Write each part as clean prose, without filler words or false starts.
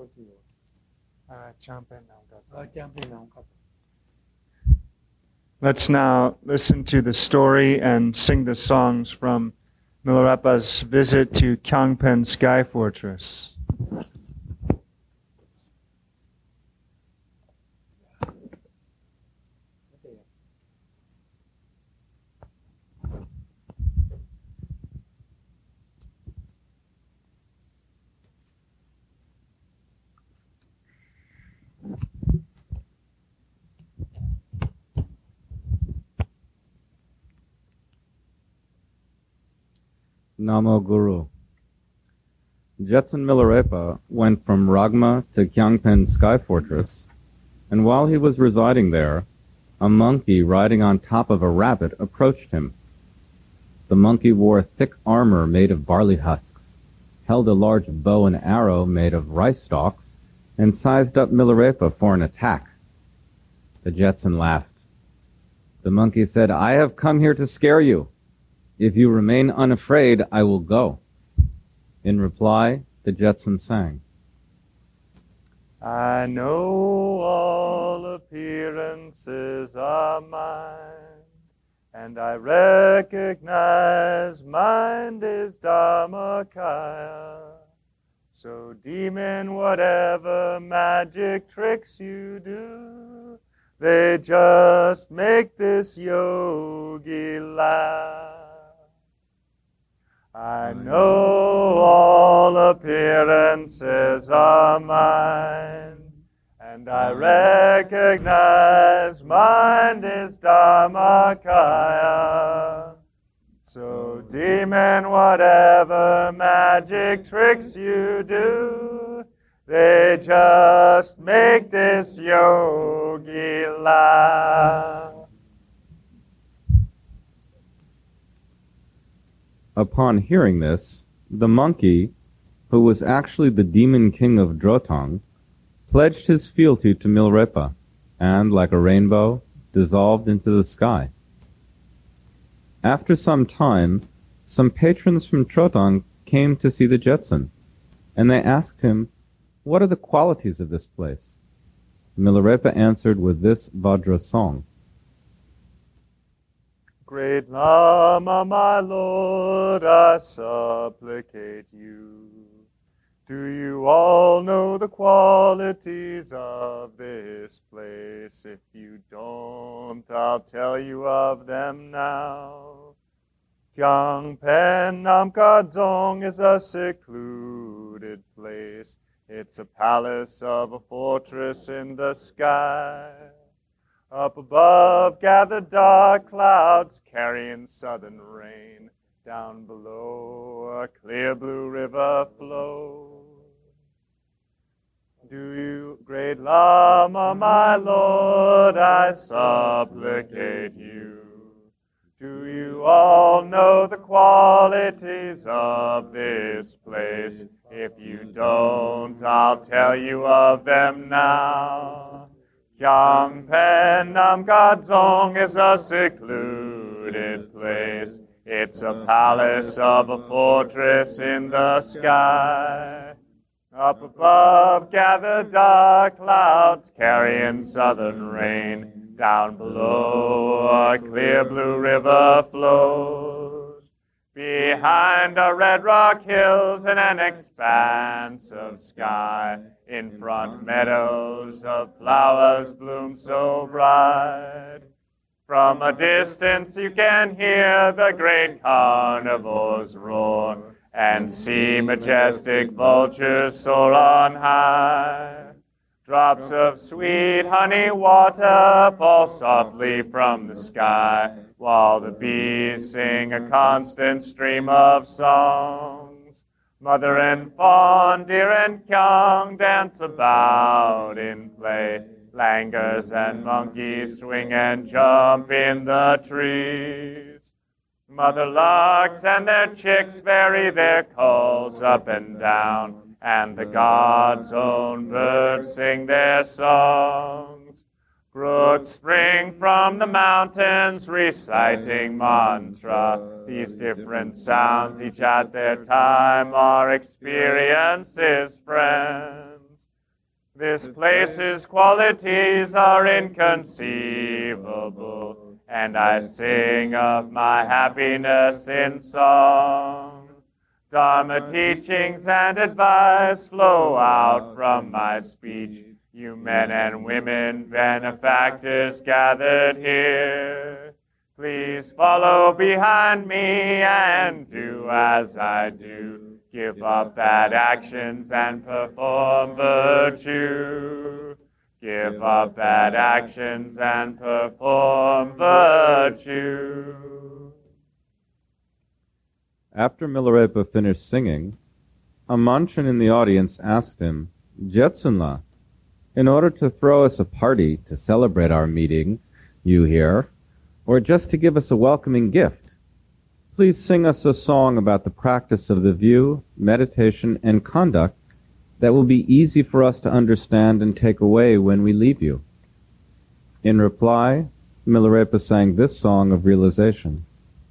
Let's now listen to the story and sing the songs from Milarepa's visit to Kyangpen Sky Fortress. Namo Guru. Jetsun Milarepa went from Ragma to Kyangpen Sky Fortress, and while he was residing there, a monkey riding on top of a rabbit approached him. The monkey wore thick armor made of barley husks, held a large bow and arrow made of rice stalks, and sized up Milarepa for an attack. The Jetsun laughed. The monkey said, "I have come here to scare you. If you remain unafraid, I will go." In reply, the Jetsun sang. I know all appearances are mind, and I recognize mind is Dharmakaya. So demon, whatever magic tricks you do, they just make this yogi laugh. I know all appearances are mine, and I recognize mind is Dharmakaya. So demon, whatever magic tricks you do, they just make this yogi laugh. Upon hearing this, the monkey, who was actually the demon king of Drotong, pledged his fealty to Milarepa, and, like a rainbow, dissolved into the sky. After some time, some patrons from Trotong came to see the Jetsun, and they asked him, "What are the qualities of this place?" Milarepa answered with this Vajra song. Great Lama, my Lord, I supplicate you. Do you all know the qualities of this place? If you don't, I'll tell you of them now. Kyangpen Namkadzong is a secluded place. It's a palace of a fortress in the sky. Up above gather dark clouds carrying southern rain. Down below a clear blue river flows. Do you, great Lama, my Lord, I supplicate you. Do you all know the qualities of this place? If you don't, I'll tell you of them now. Kyangpen Namkadzong is a secluded place. It's a palace of a fortress in the sky. Up above gather dark clouds carrying southern rain. Down below a clear blue river flows. Behind are red rock hills and an expanse of sky. In front meadows of flowers bloom so bright. From a distance you can hear the great carnivores roar, and see majestic vultures soar on high. Drops of sweet honey water fall softly from the sky, while the bees sing a constant stream of songs. Mother and fawn, deer and kyung dance about in play. Langurs and monkeys swing and jump in the trees. Mother larks and their chicks vary their calls up and down, and the gods' own birds sing their songs. Brooks spring from the mountains, reciting mantra. These different sounds, each at their time, are experience's friends. This place's qualities are inconceivable, and I sing of my happiness in song. Dharma teachings and advice flow out from my speech. You men and women, benefactors gathered here, please follow behind me and do as I do. Give up bad actions and perform virtue. Give up bad actions and perform virtue. After Milarepa finished singing, a Manchan in the audience asked him, Jetsunla, in order to throw us a party to celebrate our meeting, you here, or just to give us a welcoming gift, please sing us a song about the practice of the view, meditation, and conduct that will be easy for us to understand and take away when we leave you. In reply, Milarepa sang this song of realization.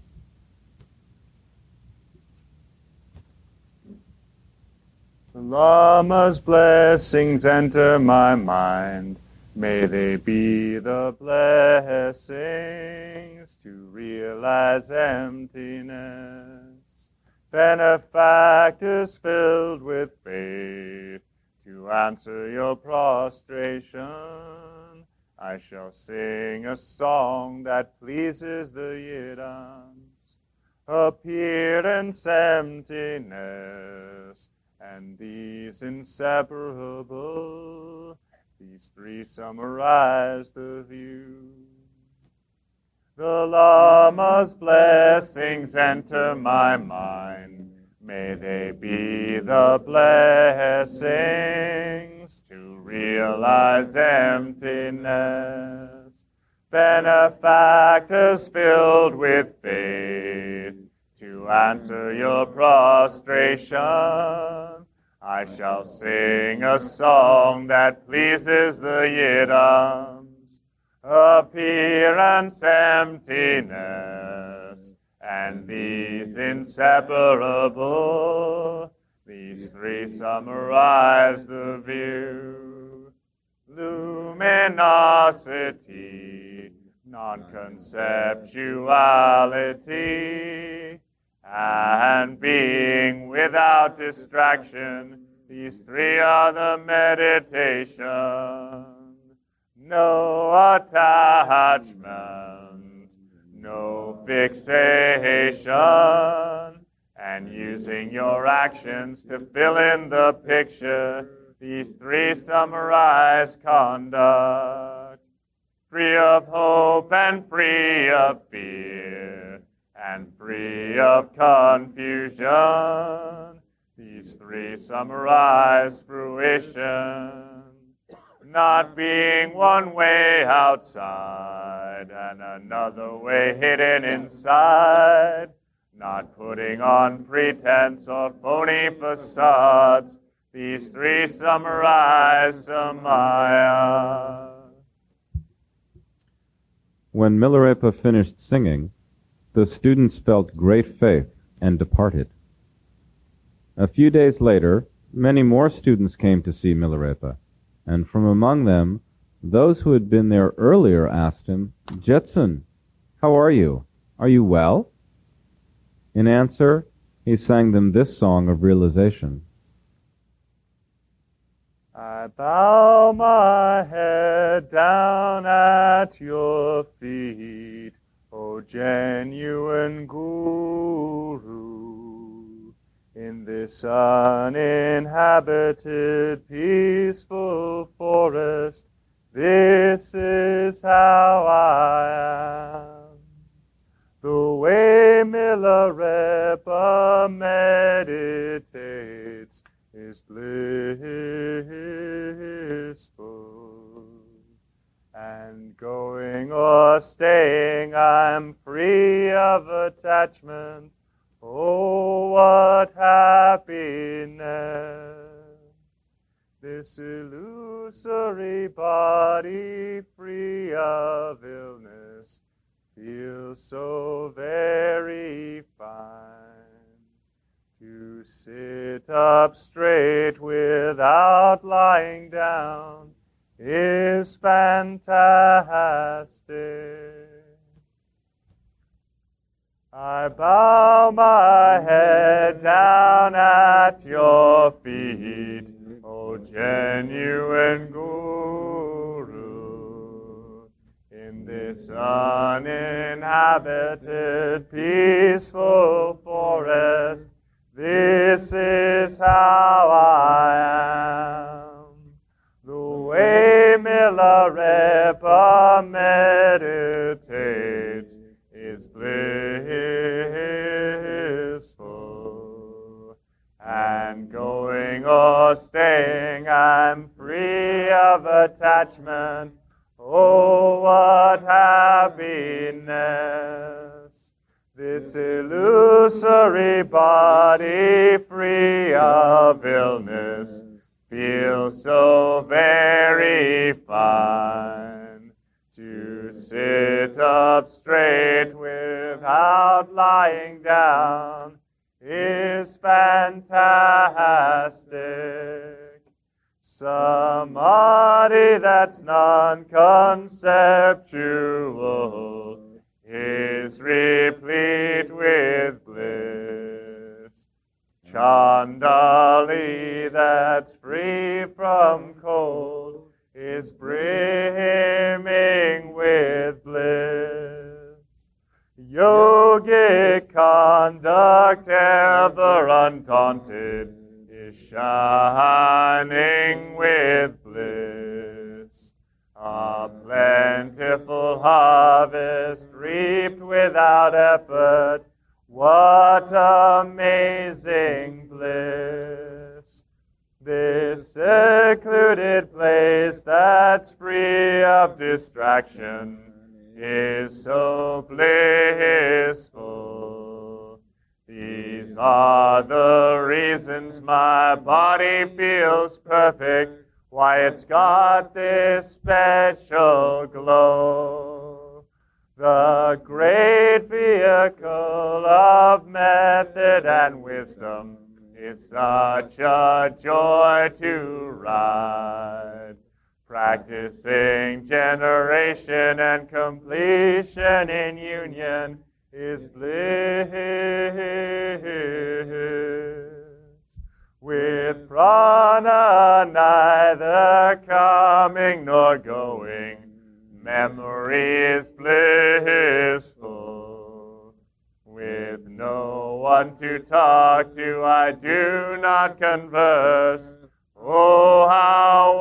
The Lama's blessings enter my mind. May they be the blessings to realize emptiness. Benefactors filled with faith to answer your prostration. I shall sing a song that pleases the Yidams. Appearance, emptiness, and these inseparable. These three summarize the view. The Lama's blessings enter my mind. May they be the blessings to realize emptiness. Benefactors filled with faith to answer your prostration. I shall sing a song that pleases the Yidams. Appearance, emptiness, and these inseparable. These three summarize the view. Luminosity, non-conceptuality, and being without distraction. These three are the meditation. No attachment, no fixation, and using your actions to fill in the picture. These three summarize conduct. Free of hope and free of fear, and free of confusion. These three summarize fruition. Not being one way outside and another way hidden inside. Not putting on pretense or phony facades. These three summarize Samaya. When Milarepa finished singing, the students felt great faith and departed. A few days later, many more students came to see Milarepa, and from among them, those who had been there earlier asked him, Jetsun, how are you? Are you well? In answer, he sang them this song of realization. I bow my head down at your feet, O genuine Guru, in this uninhabited, peaceful forest. This is how I am. The way Milarepa meditates is blissful, and going or staying, I'm free of attachment. Oh, what happiness! This illusory body, free of illness, feels so very fine. To sit up straight with without lying down is fantastic. I bow my head down at your feet, O genuine Guru. In this uninhabited, peaceful forest, this is how I am. The way Milarepa meditates is blissful, and going or staying, I'm free of attachment. Oh, what happiness! This illusory body, free of illness, feels so very fine. To sit up straight without lying down is fantastic. Samadhi that's non-conceptual is replete with bliss. Chandali that's free from cold is brimming with bliss. Yogic conduct ever undaunted is shining with bliss. A plentiful harvest reaped without effort, what amazing bliss! This secluded place that's free of distraction is so blissful. These are the reasons my body feels perfect, why it's got this special glow. The great vehicle of method and wisdom is such a joy to ride. Practicing generation and completion in union is bliss. With prana neither coming nor going, memory is blissful. With no one to talk to, I do not converse. Oh, how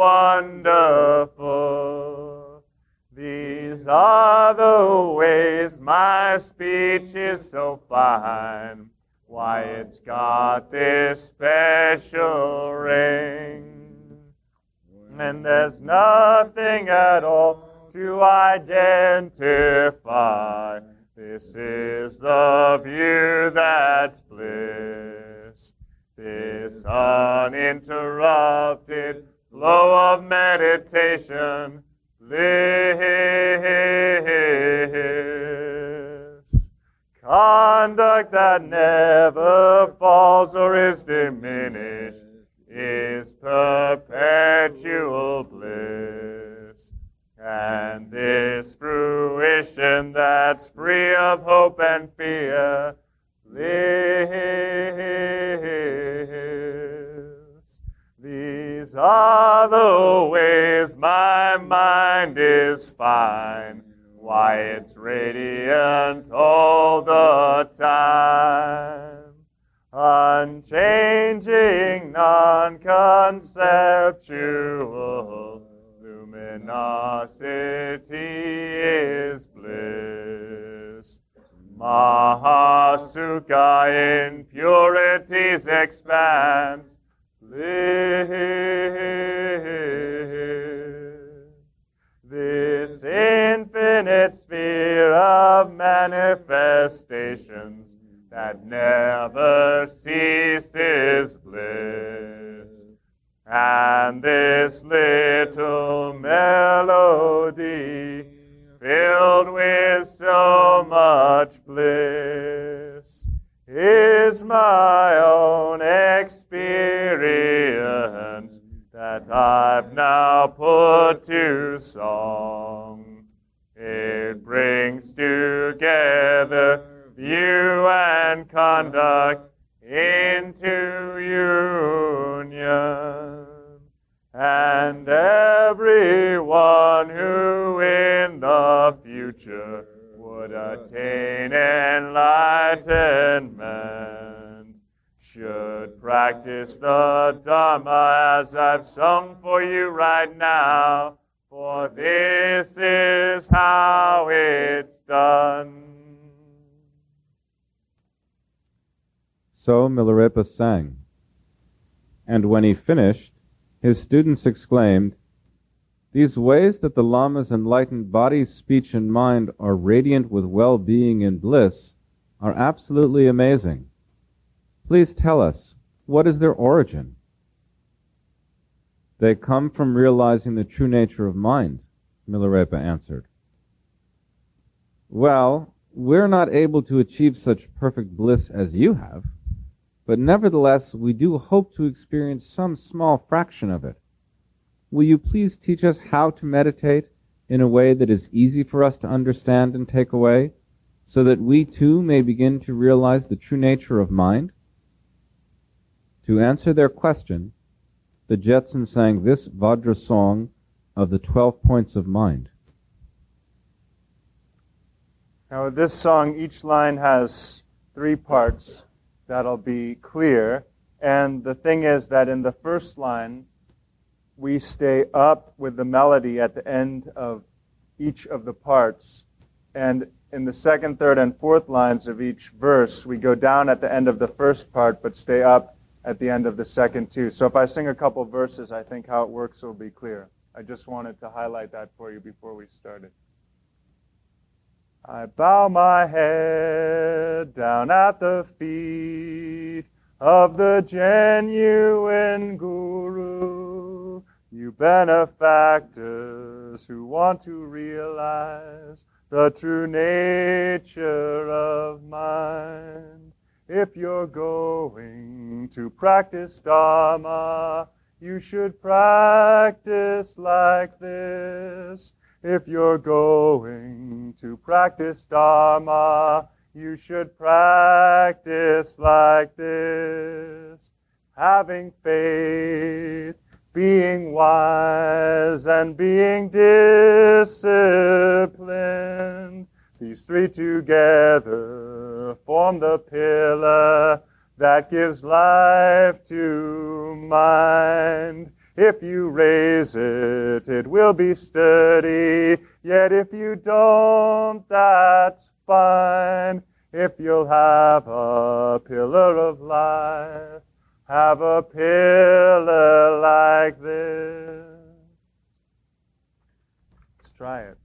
wonderful! These are the ways my speech is so fine, why it's got this special ring. And there's nothing at all to identify. This is the view that's bliss. This uninterrupted flow of meditation, bliss. Conduct that never falls or is diminished is perpetual bliss. And this fruition that's free of hope and fear, bliss. These are the ways my mind is fine, why it's radiant all the time. Unchanging, non-conceptual luminosity is bliss. Mahasukha in purity's expanse, bliss. This infinite sphere of manifestations that never ceases, bliss. And this little melody filled with so much bliss is my own experience that I've now put to song. It brings together view and conduct into union. And everyone who in the future would attain enlightenment should practice the Dharma as I've sung for you right now, for this is how it's done. So Milarepa sang, and when he finished, his students exclaimed, "These ways that the Lama's enlightened body, speech, and mind are radiant with well-being and bliss are absolutely amazing. Please tell us, what is their origin?" "They come from realizing the true nature of mind," Milarepa answered. "Well, we're not able to achieve such perfect bliss as you have, but nevertheless we do hope to experience some small fraction of it. Will you please teach us how to meditate in a way that is easy for us to understand and take away, so that we too may begin to realize the true nature of mind?" To answer their question, the Jetson sang this Vajra song of the 12 points of mind. Now with this song, each line has 3 parts that'll be clear. And the thing is that in the first line, we stay up with the melody at the end of each of the parts. And in the second, third, and fourth lines of each verse, we go down at the end of the first part, but stay up at the end of the second two. So if I sing a couple verses, I think how it works will be clear. I just wanted to highlight that for you before we started. I bow my head down at the feet of the genuine Guru, you benefactors who want to realize the true nature of mind. If you're going to practice Dharma, you should practice like this. If you're going to practice Dharma, you should practice like this. Having faith, being wise, and being disciplined. These 3 together form the pillar that gives life to mind. If you raise it, it will be sturdy. Yet if you don't, that's fine. If you'll have a pillar of life, have a pillar like this. Let's try it.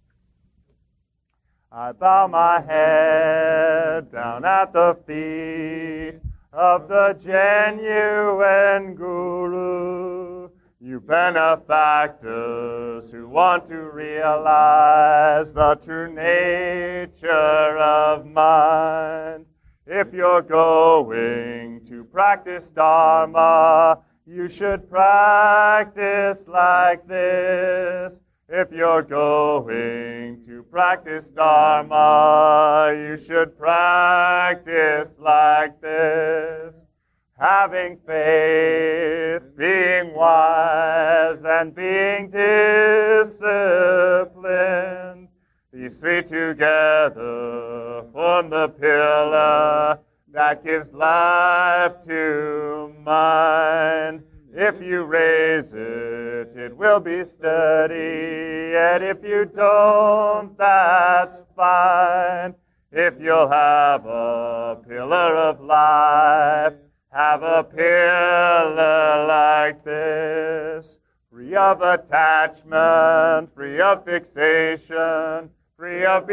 I bow my head down at the feet of the genuine Guru, you benefactors who want to realize the true nature of mind. If you're going to practice Dharma, you should practice like this. If you're going to practice Dharma, you should practice like this. Having faith, being wise, and being disciplined. These 3 together form the pillar that gives life to mind. If you raise it, it will be sturdy. And if you don't, that's fine. If you'll have a pillar of life, have a pillar like this. Free of attachment, free of fixation, free of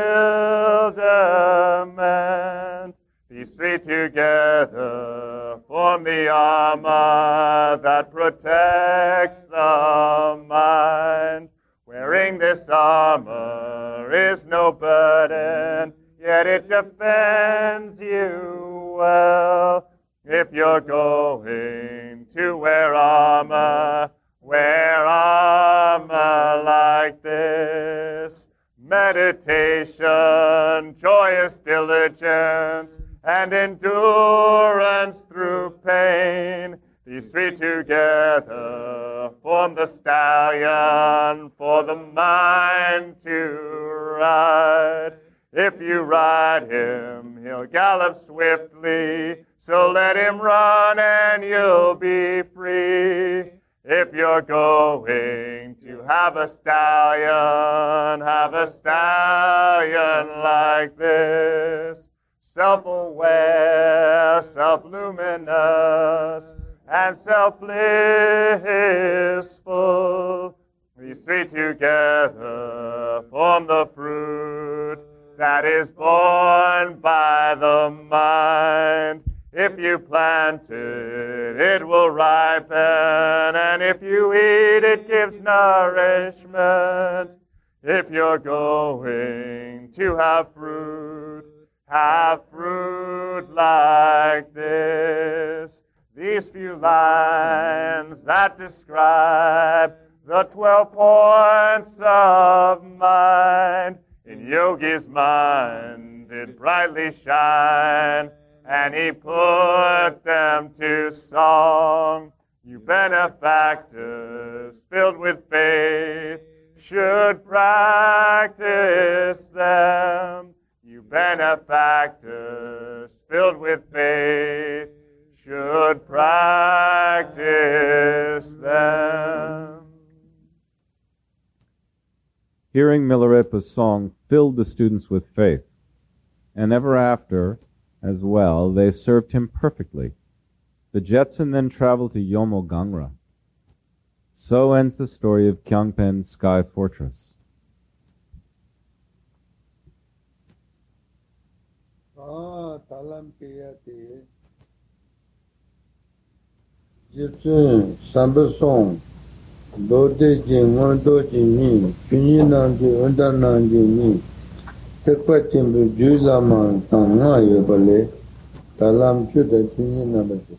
bewilderment. These 3 together form the armor that protects the mind. Wearing this armor is no burden, yet it defends you well. If you're going to wear armor, wear armor like this. Meditation, joyous diligence, and endurance through pain. These three together form the stallion for the mind to ride. If you ride him, he'll gallop swiftly, so let him run and you'll be free. If you're going to have a stallion like this. Self-aware, self-luminous, and self-blissful. These three together form the fruit that is born by the mind. If you plant it, it will ripen, and if you eat, it gives nourishment. If you're going to have fruit like this. These few lines that describe the 12 points of mind. In Yogi's mind it brightly shine, and he put them to song. You benefactors filled with faith should practice them. You benefactors filled with faith should practice them. Hearing Milarepa's song filled the students with faith, and ever after, as well, they served him perfectly. The Jetson then traveled to Yomo Gangra. So ends the story of Kyangpen Sky Fortress. Talam Kiyate Jetson Sambasong Dode Jing Wando Jing Chuni Nanji Unda Nanji Ni Tekwa Chimbu Juzaman Tanga Yobale Talam Chuda Chuni Nabati.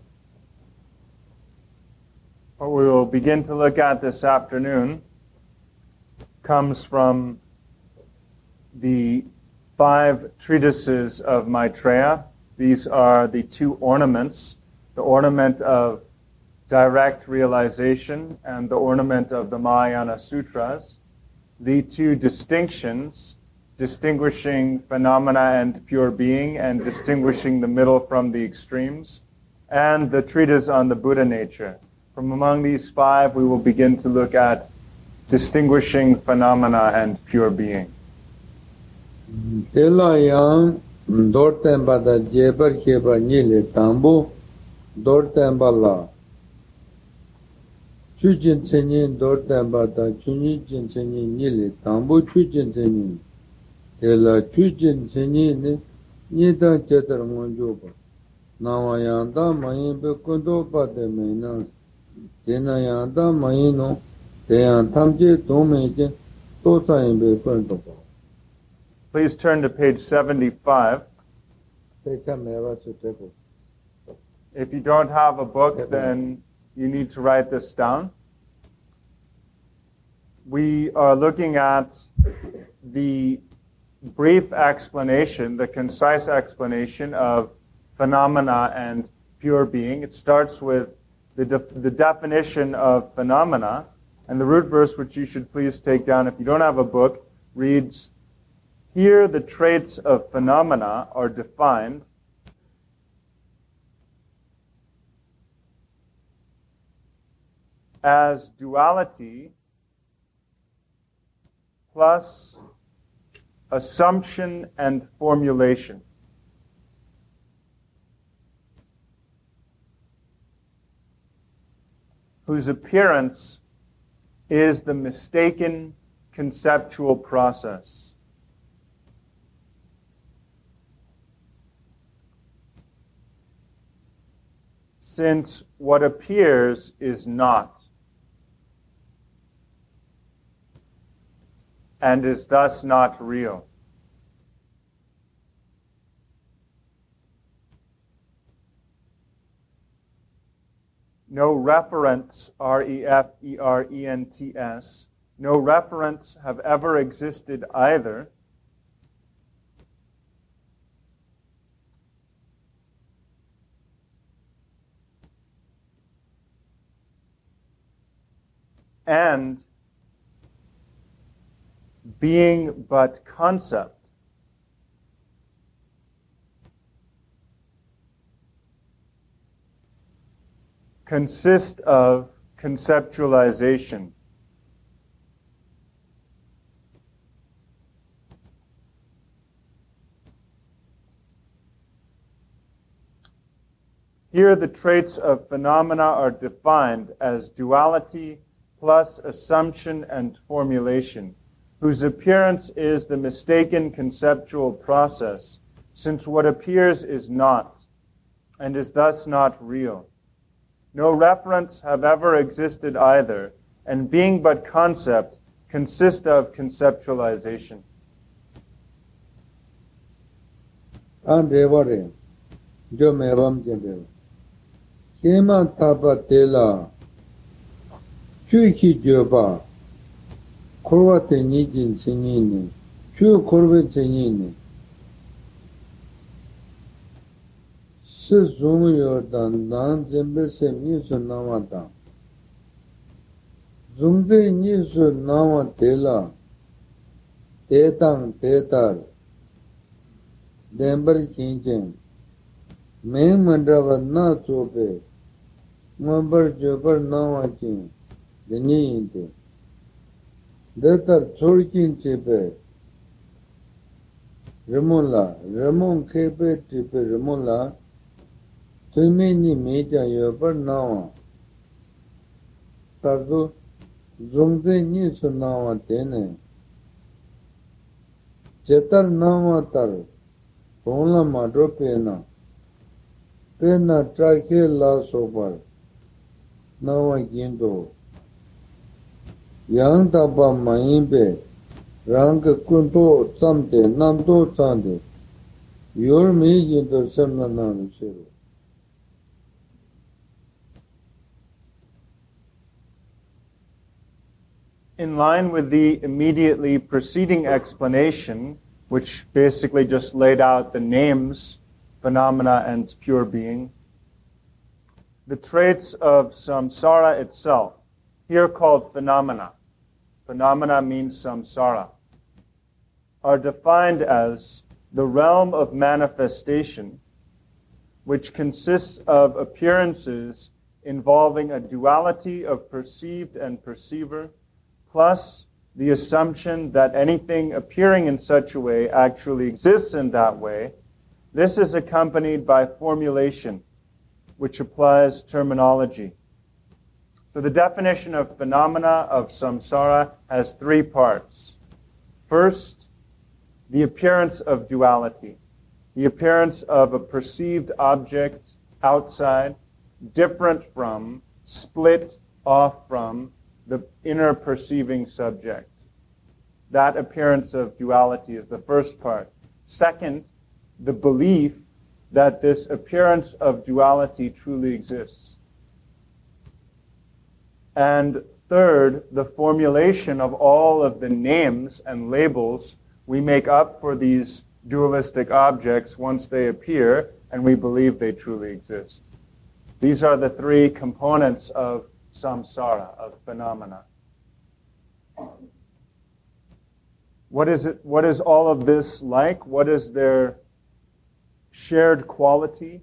What we will begin to look at this afternoon comes from the 5 treatises of Maitreya. These are the 2 ornaments, the ornament of direct realization and the ornament of the Mahayana Sutras. The 2 distinctions, distinguishing phenomena and pure being and distinguishing the middle from the extremes, and the treatise on the Buddha nature. From among these 5, we will begin to look at distinguishing phenomena and pure being. Telayang Dortemba da Jebar Heba Nile Tambu Dortemba La Chujin Tenin Dortemba da Chuni Jin Tenin Nile Tambu Chujin Tenin Tela Chujin Tenin Nidan Chetar Monjoba Nawayanda Mayimbe Kundoba de Menas Tenayanda Mayino Teyan Tamje Tomeje Tosayimbe Kundoba. Please turn to page 75. If you don't have a book, then you need to write this down. We are looking at the brief explanation, the concise explanation of phenomena and pure being. It starts with the definition of phenomena, and the root verse, which you should please take down if you don't have a book, reads, "Here the traits of phenomena are defined as duality plus assumption and formulation." Whose appearance is the mistaken conceptual process. Since what appears is not, and is thus not real. no referents, referents, no referents have ever existed either. And being but concept. Consist of conceptualization. Here the traits of phenomena are defined as duality plus assumption and formulation, whose appearance is the mistaken conceptual process, since what appears is not, and is thus not real. No referents have ever existed either, and being but concept, consist of conceptualization. Andevare, jo mevam jende. Kema tapa tela, chuki joba, korwa te nijin sinini, chu korwe sinini. Se zungyo dan dan zembe se nisu nama dan. Zungde nisu nama tela, tetang tetar, dembar kinchen, meng mandrava na chope, mambar jobar nama chin, dini yinte. Detar chorkin chepe, Ramola, Ramon kepe chepe Ramola, Tumini meja yobar nawa. Tardo zungde nisu nawa tene. Chetar nawa tar. Pongla madro pena. Pena trake la sobar. Nawa gindo. Yang taba maimbe. Rang kunto samte namdo sande. Yor me gindo samna nanu shiru. In line with the immediately preceding explanation, which basically just laid out the names, phenomena, and pure being, the traits of samsara itself, here called phenomena, phenomena means samsara, are defined as the realm of manifestation, which consists of appearances involving a duality of perceived and perceiver, plus the assumption that anything appearing in such a way actually exists in that way. This is accompanied by formulation, which applies terminology. So the definition of phenomena of samsara has three parts. First, the appearance of duality, the appearance of a perceived object outside, different from, split off from, the inner perceiving subject. That appearance of duality is the first part. Second, the belief that this appearance of duality truly exists. And third, the formulation of all of the names and labels we make up for these dualistic objects once they appear and we believe they truly exist. These are the three components of samsara, of phenomena. What is all of this like? What is their shared quality?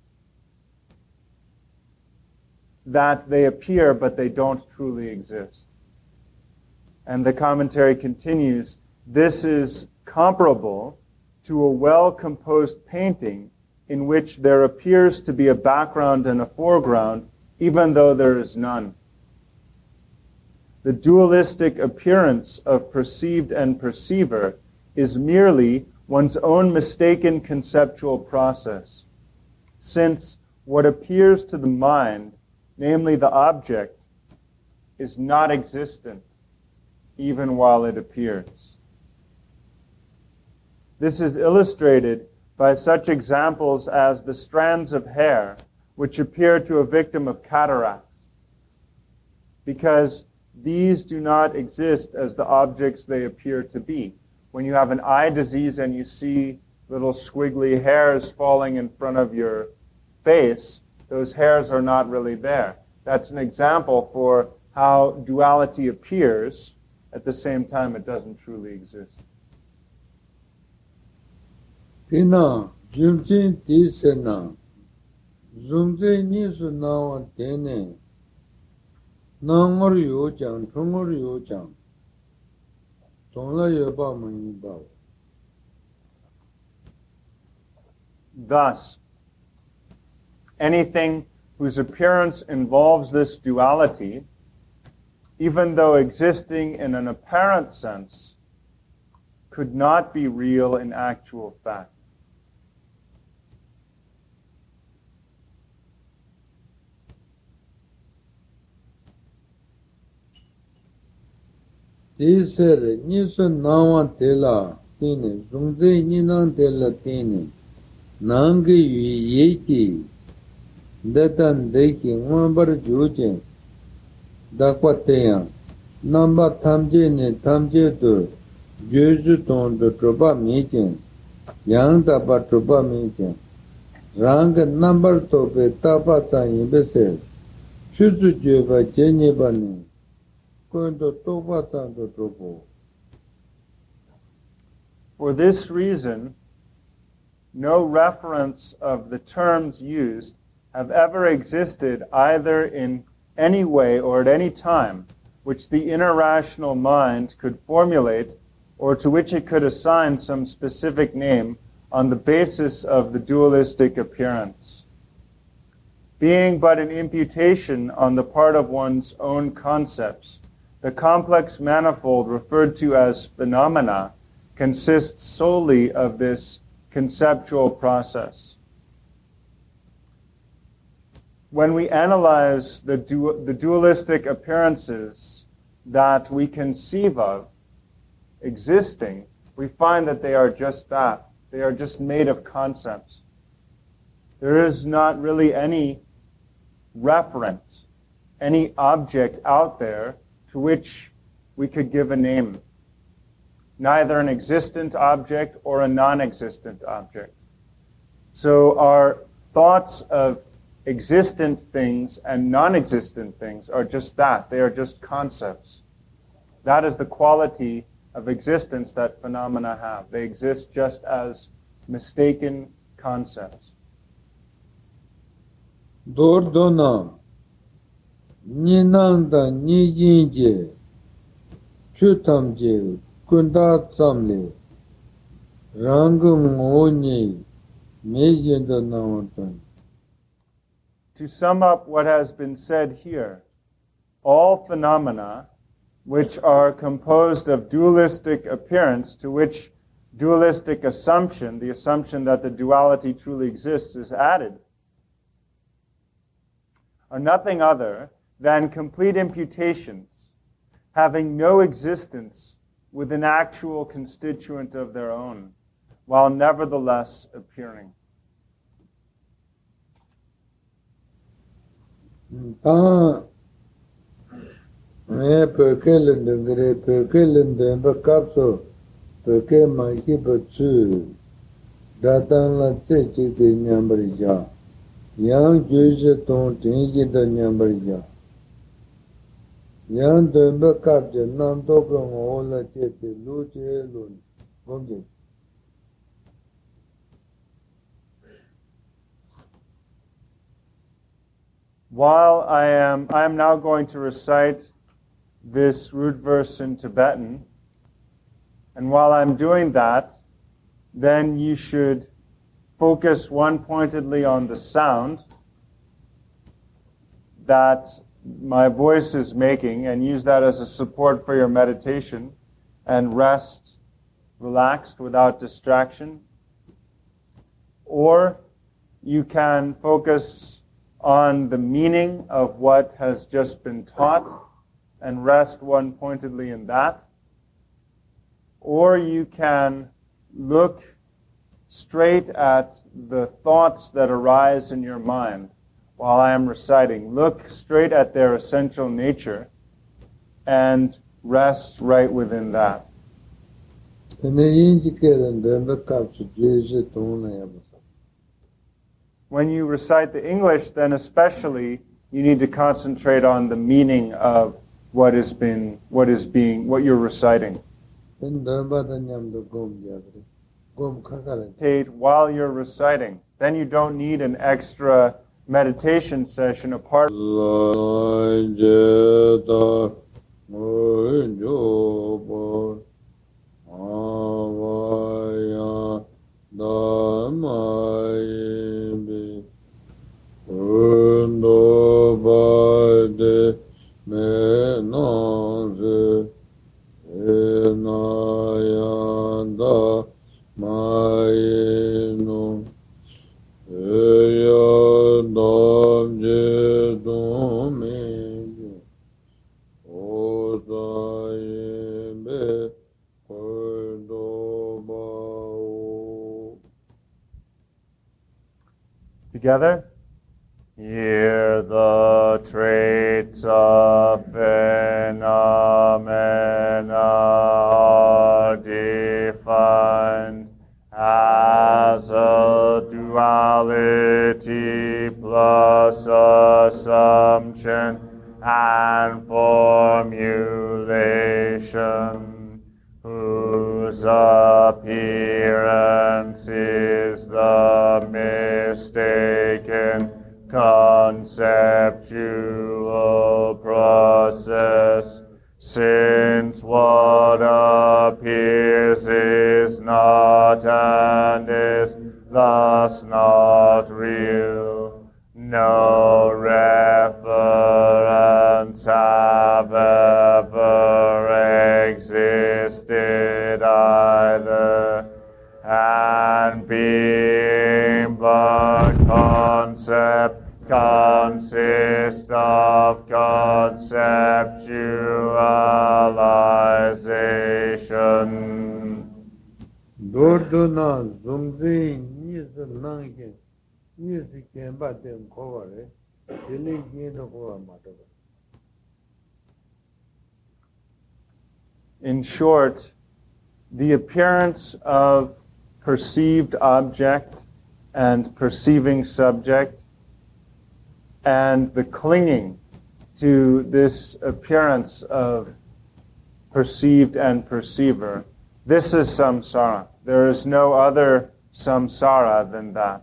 That they appear, but they don't truly exist. And the commentary continues, this is comparable to a well-composed painting in which there appears to be a background and a foreground, even though there is none. The dualistic appearance of perceived and perceiver is merely one's own mistaken conceptual process, since what appears to the mind, namely the object, is not existent, even while it appears. This is illustrated by such examples as the strands of hair, which appear to a victim of cataracts, because these do not exist as the objects they appear to be. When you have an eye disease and you see little squiggly hairs falling in front of your face, those hairs are not really there. That's an example for how duality appears, at the same time it doesn't truly exist. Tina, Jumjin Tisena, Zumze Nisu Nawa Tene, Nangor Yojang, Tungor Yojang, Tongla Yoba Mayibao. Thus, anything whose appearance involves this duality, even though existing in an apparent sense, could not be real in actual fact. Tisere, Nisu Nawa Tela, Tine, Zumze Ninan Tela Tine, Nangi Yu Yeki, Detan Deki, Wambar Jujin, Dakwateya, Namba Tamje Ne Tamje Do, Juju Ton Do Tropa Mijin, Yang Tapa Tropa Mijin, Rang Number Tope Tapa San Yibese, Shuzu Juba Jenye Bani, Kondo Topa San Do Tropo. For this reason, no reference of the terms used have ever existed either in any way or at any time which the interrational mind could formulate or to which it could assign some specific name on the basis of the dualistic appearance. Being but an imputation on the part of one's own concepts, the complex manifold referred to as phenomena consists solely of this conceptual process. When we analyze the dualistic appearances that we conceive of existing, we find that they are just that. They are just made of concepts. There is not really any reference, any object out there to which we could give a name. Neither an existent object or a non-existent object. So our thoughts of existent things and non-existent things are just that. They are just concepts. That is the quality of existence that phenomena have. They exist just as mistaken concepts. Dordona, Ninanda, Nijinje, Chutamje, Kunda Samle, Rangum Oni, Mejinda Nawantan. To sum up what has been said here, all phenomena which are composed of dualistic appearance, to which dualistic assumption, the assumption that the duality truly exists, is added, are nothing other than complete imputations, having no existence with an actual constituent of their own, while nevertheless appearing. Yang Juja Tong Tingi the Nyambarja. Yang Dumba Kapja Nam Tokong Ola Chete Luche Lun. Gomje. While I am now going to recite this root verse in Tibetan, and while I'm doing that, then you should focus one-pointedly on the sound that my voice is making and use that as a support for your meditation, and rest relaxed without distraction. Or you can focus on the meaning of what has just been taught and rest one-pointedly in that. Or you can look straight at the thoughts that arise in your mind, while I am reciting. Look straight at their essential nature and rest right within that. When you recite the English, then especially you need to concentrate on the meaning of what you're reciting. Meditate while you're reciting. Then you don't need an extra meditation session apart. Together. Here the traits of phenomena are defined as a duality plus assumption and formulation, whose appearance is the mistaken conceptual process, since what appears is not and is thus not real. No reference have ever existed either, and being but concept consists of conceptualization. In short, the appearance of perceived object and perceiving subject and the clinging to this appearance of perceived and perceiver, this is samsara. There is no other samsara than that.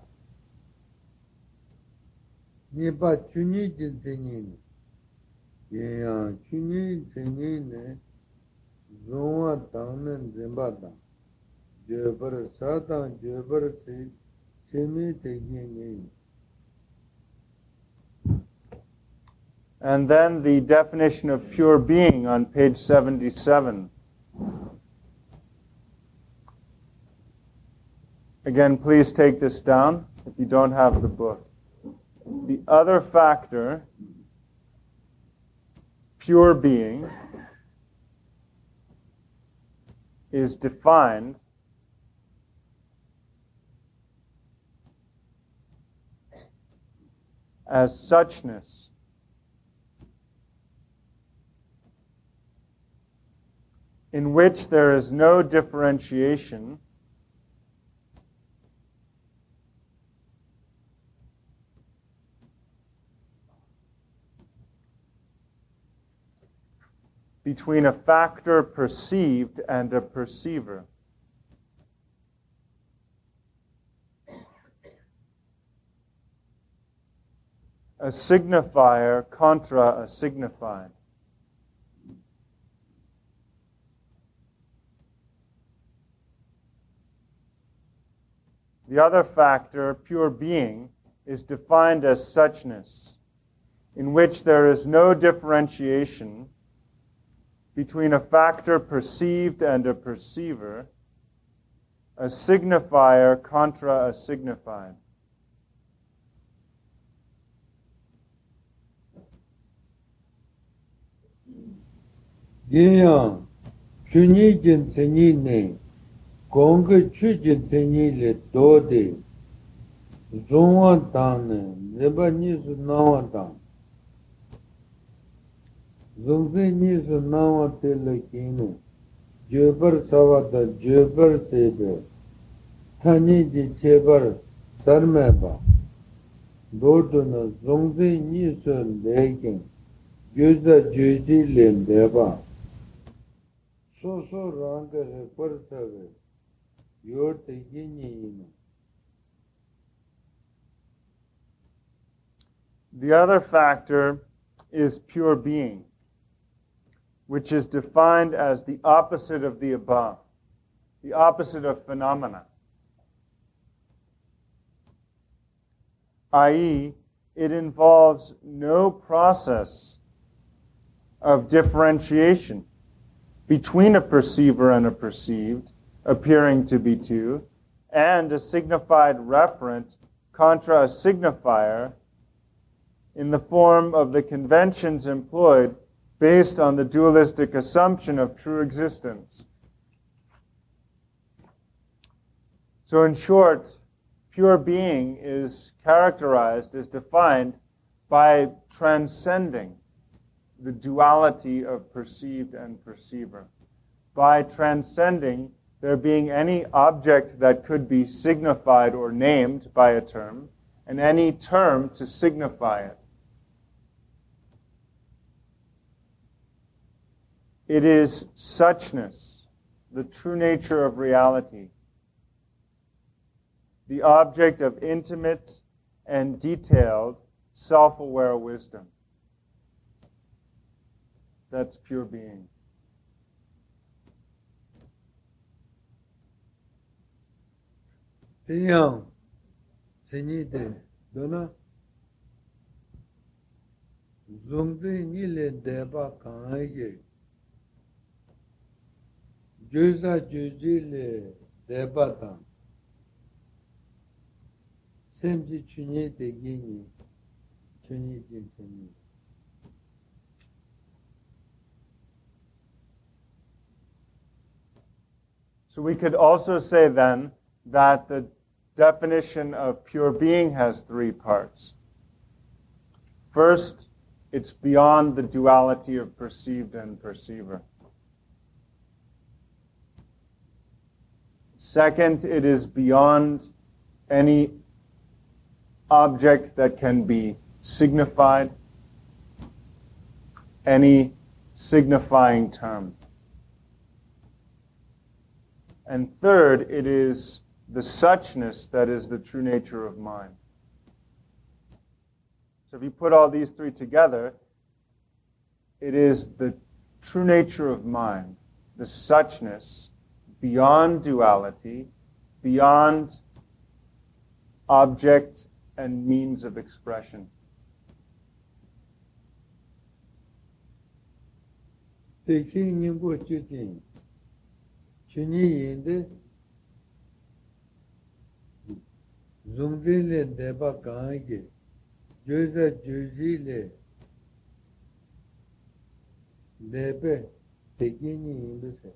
And then the definition of pure being on page 77. Again, please take this down if you don't have the book. The other factor, pure being, is defined as suchness, in which there is no differentiation between a factor perceived and a perceiver. A signifier contra a signified. The other factor, pure being, is defined as suchness, in which there is no differentiation between a factor perceived and a perceiver, a signifier contra a signified. Yang, chuni jin teni ne, gong chujin teni le do de, zongwa tang neba nisu nawa tang zongze nisu nawa tela kinu jebar savata jebar sebe tani ji chebar sarmeba doduna zongze nisu lekin göza gözi lendeba soso ranga repar sabe yorte gini ina. The other factor is pure being, which is defined as the opposite of the above, the opposite of phenomena. I.e., it involves no process of differentiation between a perceiver and a perceived, appearing to be two, and a signified referent contra a signifier in the form of the conventions employed based on the dualistic assumption of true existence. So in short, pure being is characterized, is defined by transcending the duality of perceived and perceiver, by transcending there being any object that could be signified or named by a term, and any term to signify it. It is suchness, the true nature of reality, the object of intimate and detailed self-aware wisdom. That's pure being. Tiyang, senide, dona, zongze nile deba kange, göza gözüyle deba tam, semci çünye de gini, çünye cinseni. So we could also say then that the definition of pure being has three parts. First, it's beyond the duality of perceived and perceiver. Second, it is beyond any object that can be signified, any signifying term. And third, it is the suchness that is the true nature of mind. So if you put all these three together, it is the true nature of mind, the suchness, beyond duality, beyond object and means of expression. Tekin nimbo chutin, chuni yinde, zungzile deba kange, göza gözüyle debe tekini yinde se.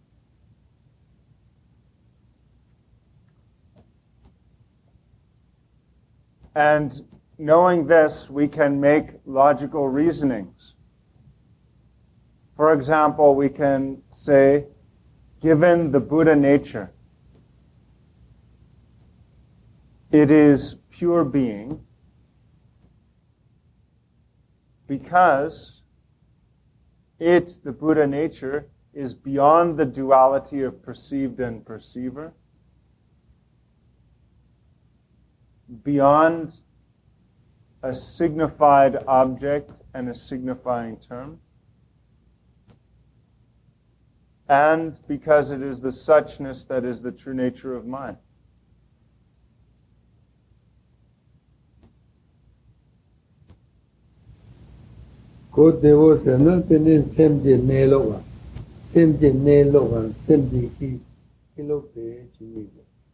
And knowing this, we can make logical reasonings. For example, we can say, given the Buddha nature, it is pure being because it, the Buddha nature, is beyond the duality of perceived and perceiver, beyond a signified object and a signifying term, and because it is the suchness that is the true nature of mind. Ko devo se na tene semje neloga, semje ki kilo pe chini.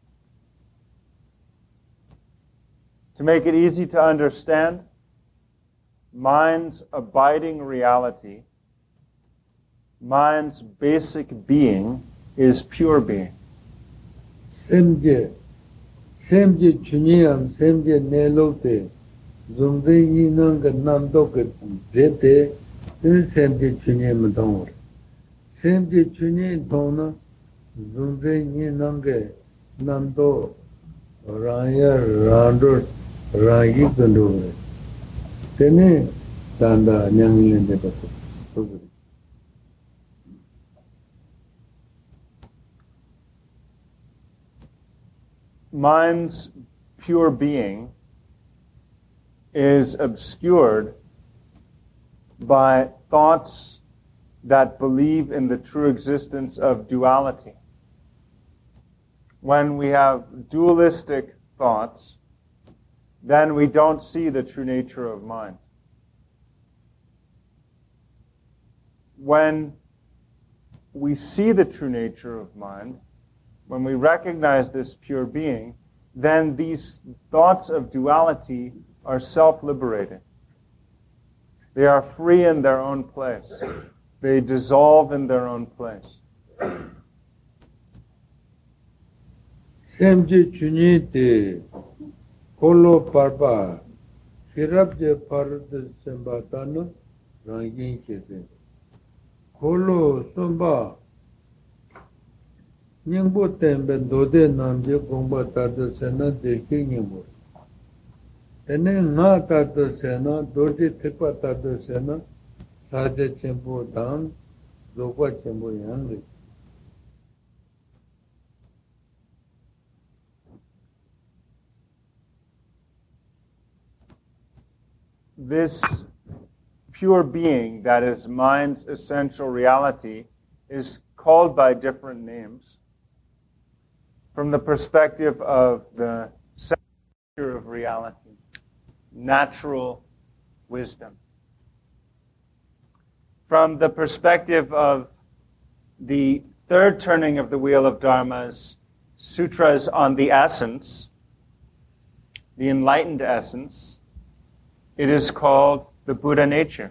To make it easy to understand, mind's abiding reality, mind's basic being is pure being. Semje Semje Chuniyam, Semje Nelote, Zumde Yinanga Namdoka Zete, then Semje Chuniyam Donor. Semje Chuniyam Dona, Zumde Yinanga Namdo, Raya Rando, Rayi Gandu. Tene Tanda Nyangin de Bato. Mind's pure being is obscured by thoughts that believe in the true existence of duality. When we have dualistic thoughts, then we don't see the true nature of mind. When we see the true nature of mind, when we recognize this pure being, then these thoughts of duality are self-liberating. They are free in their own place. They dissolve in their own place. Semje Chunite, Kolo Parpa, Shirabje Parad Sembatana, Rangin Kese. Kolo Sumba, Nyingbo Tembe Dode Namje Gomba Tata Sena Deki Nyingbo. Tene Nga Tata Sena, Dodi Tikpa Tata Sena, Saje Chempo Dam, Zokwa Chempo Yangri. This pure being that is mind's essential reality is called by different names. From the perspective of the center of reality, natural wisdom. From the perspective of the third turning of the wheel of Dharma's sutras on the essence, the enlightened essence, it is called the Buddha nature.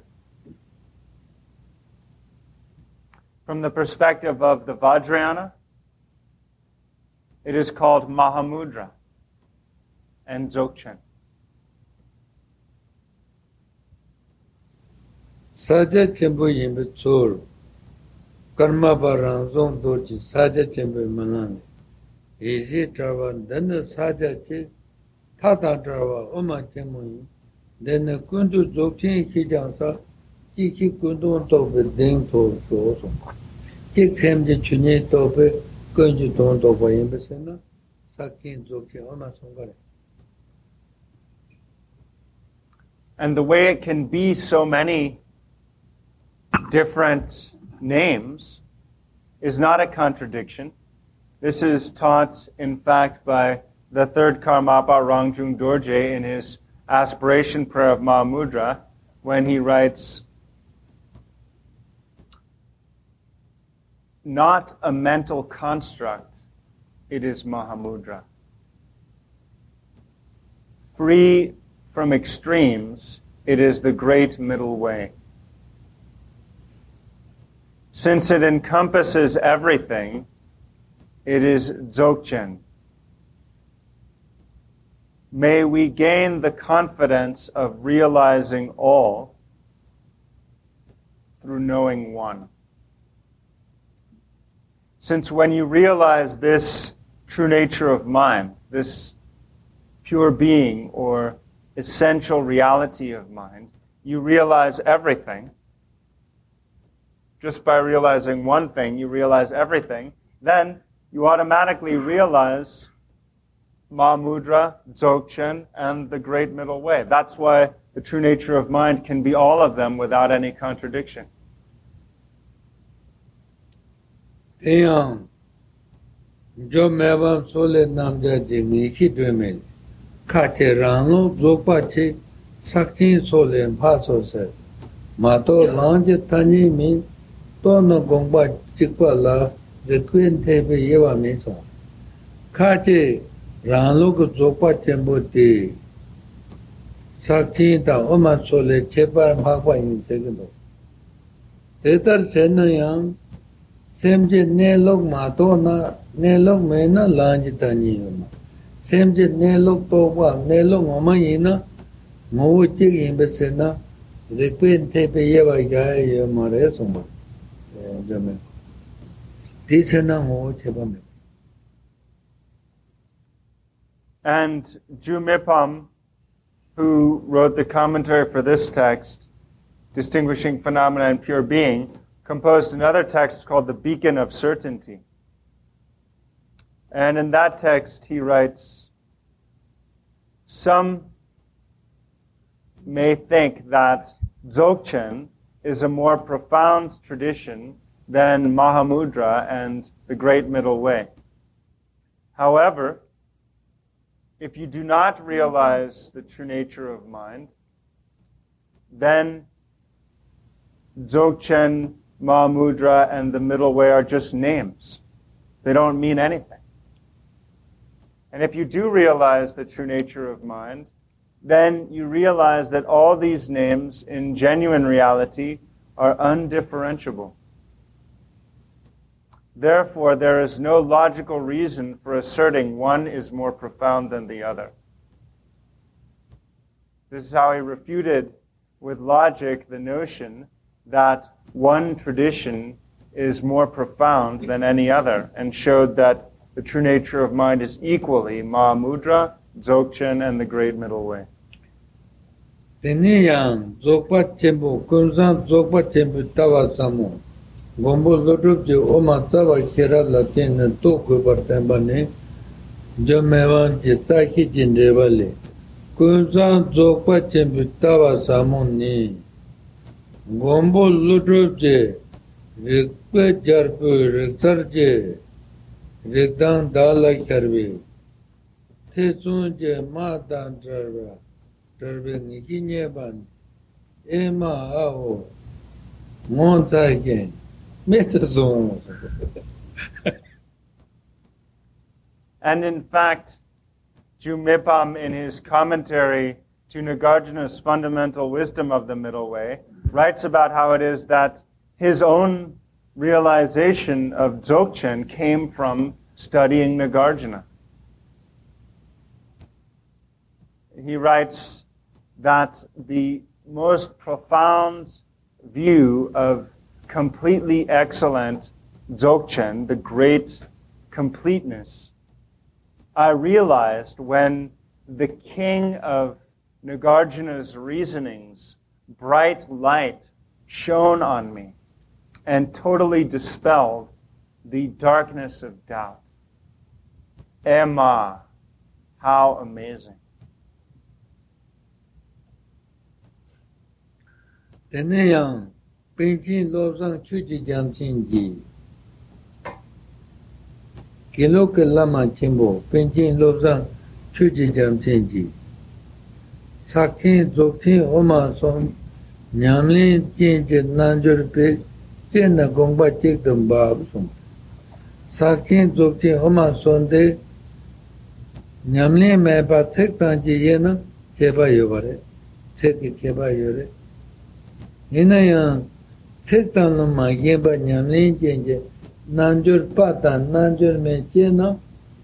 From the perspective of the Vajrayana, it is called Mahamudra and Dzogchen. Saja Chempo Yimbe Tsur, Karma Barang Zong Dochi, Saja Chempo Manani, Easy Travan, then the Saja Chi, Tata Trava, Oma Chemo, then the Kundu Dzogchen Kijansa, Iki Kundu Tobe Ding To Soso, Kik Semje Chunye Tobe, Kunju Don Toba Yimbe Sena, Sakin Dzogchen, Ona Songare. And the way it can be so many different names is not a contradiction. This is taught, in fact, by the third Karmapa Rangjung Dorje in his aspiration prayer of Mahamudra when he writes, not a mental construct, it is Mahamudra. Free from extremes, it is the great middle way. Since it encompasses everything, it is Dzogchen. May we gain the confidence of realizing all through knowing one. Since when you realize this true nature of mind, this pure being or essential reality of mind, you realize everything. Just by realizing one thing, you realize everything. Then you automatically realize Mahamudra, Dzogchen, and the Great Middle Way. That's why the true nature of mind can be all of them without any contradiction. Teyang, Jo Mevam Sole Namja Jimi Hidwemel, Kate Rano, Zopache, Sakti Sole, Paso Se, Mato Lanje Tani Mi, Tono Gongba Chikwa the Queen Tebe Yewa Mesa. Kate Rano Zopa Chembote, Sakti Da Oma Sole, Chepa Makwa in Segundo. Tetar Senayang, Semje Nelok Matona, Nelok Mena Lange Tani. semje nelok towa nelok ngomayina ngowo chik imbesena rekpen tepe yewa gaya mare soma jame tisena ngowo chebame. And Jumipam, who wrote the commentary for this text, Distinguishing Phenomena and Pure Being, composed another text called The Beacon of Certainty. And in that text he writes, some may think that Dzogchen is a more profound tradition than Mahamudra and the Great Middle Way. However, if you do not realize the true nature of mind, then Dzogchen, Mahamudra, and the Middle Way are just names. They don't mean anything. And if you do realize the true nature of mind, then you realize that all these names in genuine reality are undifferentiable. Therefore, there is no logical reason for asserting one is more profound than the other. This is how he refuted with logic the notion that one tradition is more profound than any other, and showed that the true nature of mind is equally Mahamudra, Dzogchen, and the Great Middle Way. Teniyang Dzogpa Chenpo, Kunzang Dzogpa Chenpo Tawa Samu, Gombo Lodrupje Oma Tawa Kira Latin and Toku Bartambane, Jomewan Jitaki Jindevale, Kunzang Dzogpa Chenpo Tawa Samu Ni, Gombo Lodrupje, Rikpe Jarpu, Riksarje, Rikdang Dala Karvi, Tesunje Matan Trava, Trave Nikinyeban, Ema Ao, Montagen, Metazon. And in fact, Jumipam, in his commentary to Nagarjuna's Fundamental Wisdom of the Middle Way, writes about how it is that his own realization of Dzogchen came from studying Nagarjuna. He writes that the most profound view of completely excellent Dzogchen, the great completeness, I realized when the king of Nagarjuna's reasonings, bright light, shone on me and totally dispelled the darkness of doubt. Emma, how amazing. Teneyang, Pinchin Lobsang Chuchi Jamchinji, Kiloke Lama Chimbo, Pinchin Lobsang Chuchi Jamchinji, Sakin Dzogchen Oma Som, Nyamlin Chinje Nanjur Pe, Chena Gongba Chikdam Bab Sum, Sakin Dzogchen Oma Sonde, Nyamlin Meba Tektanji Yena, Keba Yovare, Seki Keba Yore, Hinayang Tektan Ma Yeba Nyamlin Chinje, Nanjur Patan, Nanjur Me Chena,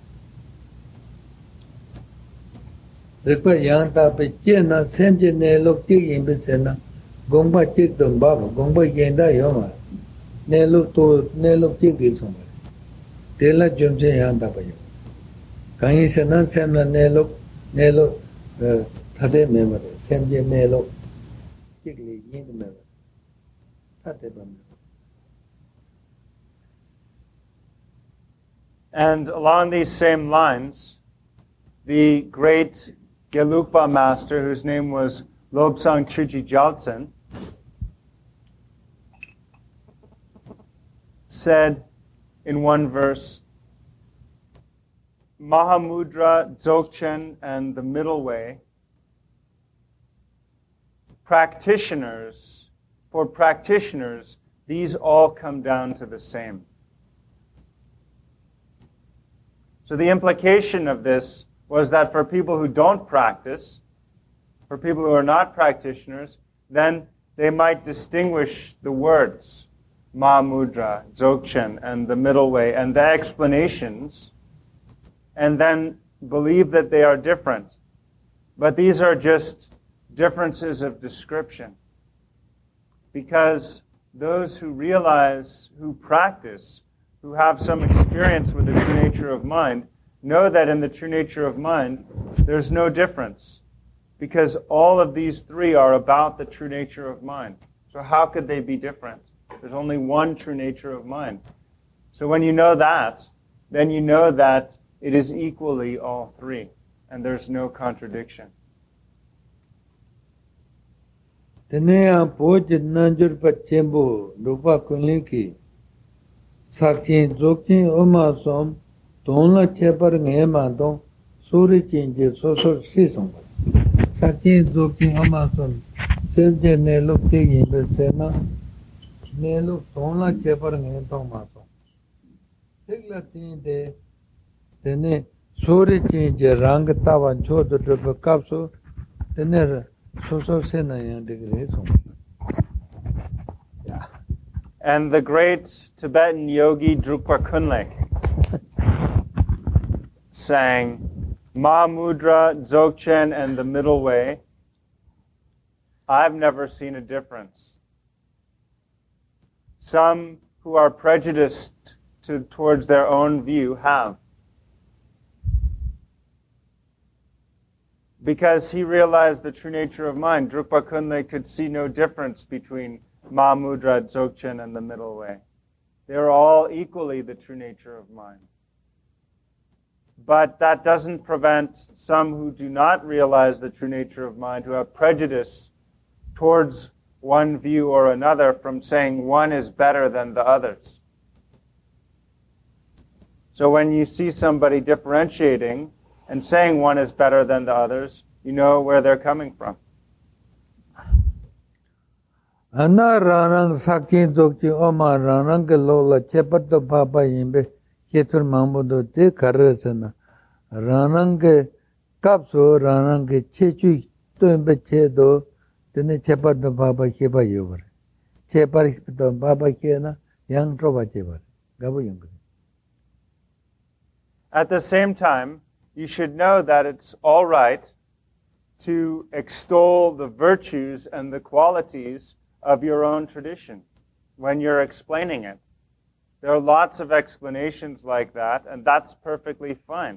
Rikpa Yanta Pe Chena, Semje Ne Lok Chik Yimbisena, Gongba Chikdam Baba, Gongba Yenda Yoma, Ne Lok To, Ne Lok Chik Yisoma, Tela Jumse Yanta Payo. Kanyi Senan Semna Ne Lok, Thade Member, Semje Ne Lok, Chikli Yind Member, Thade Member. And along these same lines, the great Gelugpa master, whose name was Lobsang Chuchi Gyaltsen, said in one verse, Mahamudra, Dzogchen, and the Middle Way, for practitioners, these all come down to the same. So the implication of this was that for people who don't practice, for people who are not practitioners, then they might distinguish the words Mahamudra, Dzogchen, and the Middle Way, and the explanations, and then believe that they are different. But these are just differences of description. Because those who realize, who practice, who have some experience with the true nature of mind, know that in the true nature of mind, there's no difference. Because all of these three are about the true nature of mind. So how could they be different? There's only one true nature of mind. So when you know that, then you know that it is equally all three, and there's no contradiction. Tenea Poj Nanjur Pachembo, Rupa Kunliki, Sakin Zokin Omasom, Dona Chepar Ngemadon, Suri Chinji, Social Season. Sakin Zokin Omasom, Selje Neluk Tigin Besena, Neluk Dona Chepar Ngemadon Masom. Tiglatin de Tene Suri Chinji Rang Tawan Chodo Rupa Kapsu, Tenera. And the great Tibetan yogi Drukpa Kunlek sang Mahamudra, Dzogchen, and the Middle Way. I've never seen a difference. Some who are prejudiced towards their own view have. Because he realized the true nature of mind, Drukpa Kunle could see no difference between Mahamudra, Dzogchen, and the Middle Way. They are all equally the true nature of mind. But that doesn't prevent some who do not realize the true nature of mind, who have prejudice towards one view or another, from saying one is better than the others. So when you see somebody differentiating and saying one is better than the others, you know where they're coming from. Ana ranang sakin dokchi oma ranang ke lola chepat to papa yimbe ketur mamudo te karasana ranang ke kapso ranang ke chechu to imbe chedo tene chepat to papa keba yobar chepat to papa kena yang troba chebar gabu yang. At the same time, you should know that it's all right to extol the virtues and the qualities of your own tradition when you're explaining it. There are lots of explanations like that, and that's perfectly fine.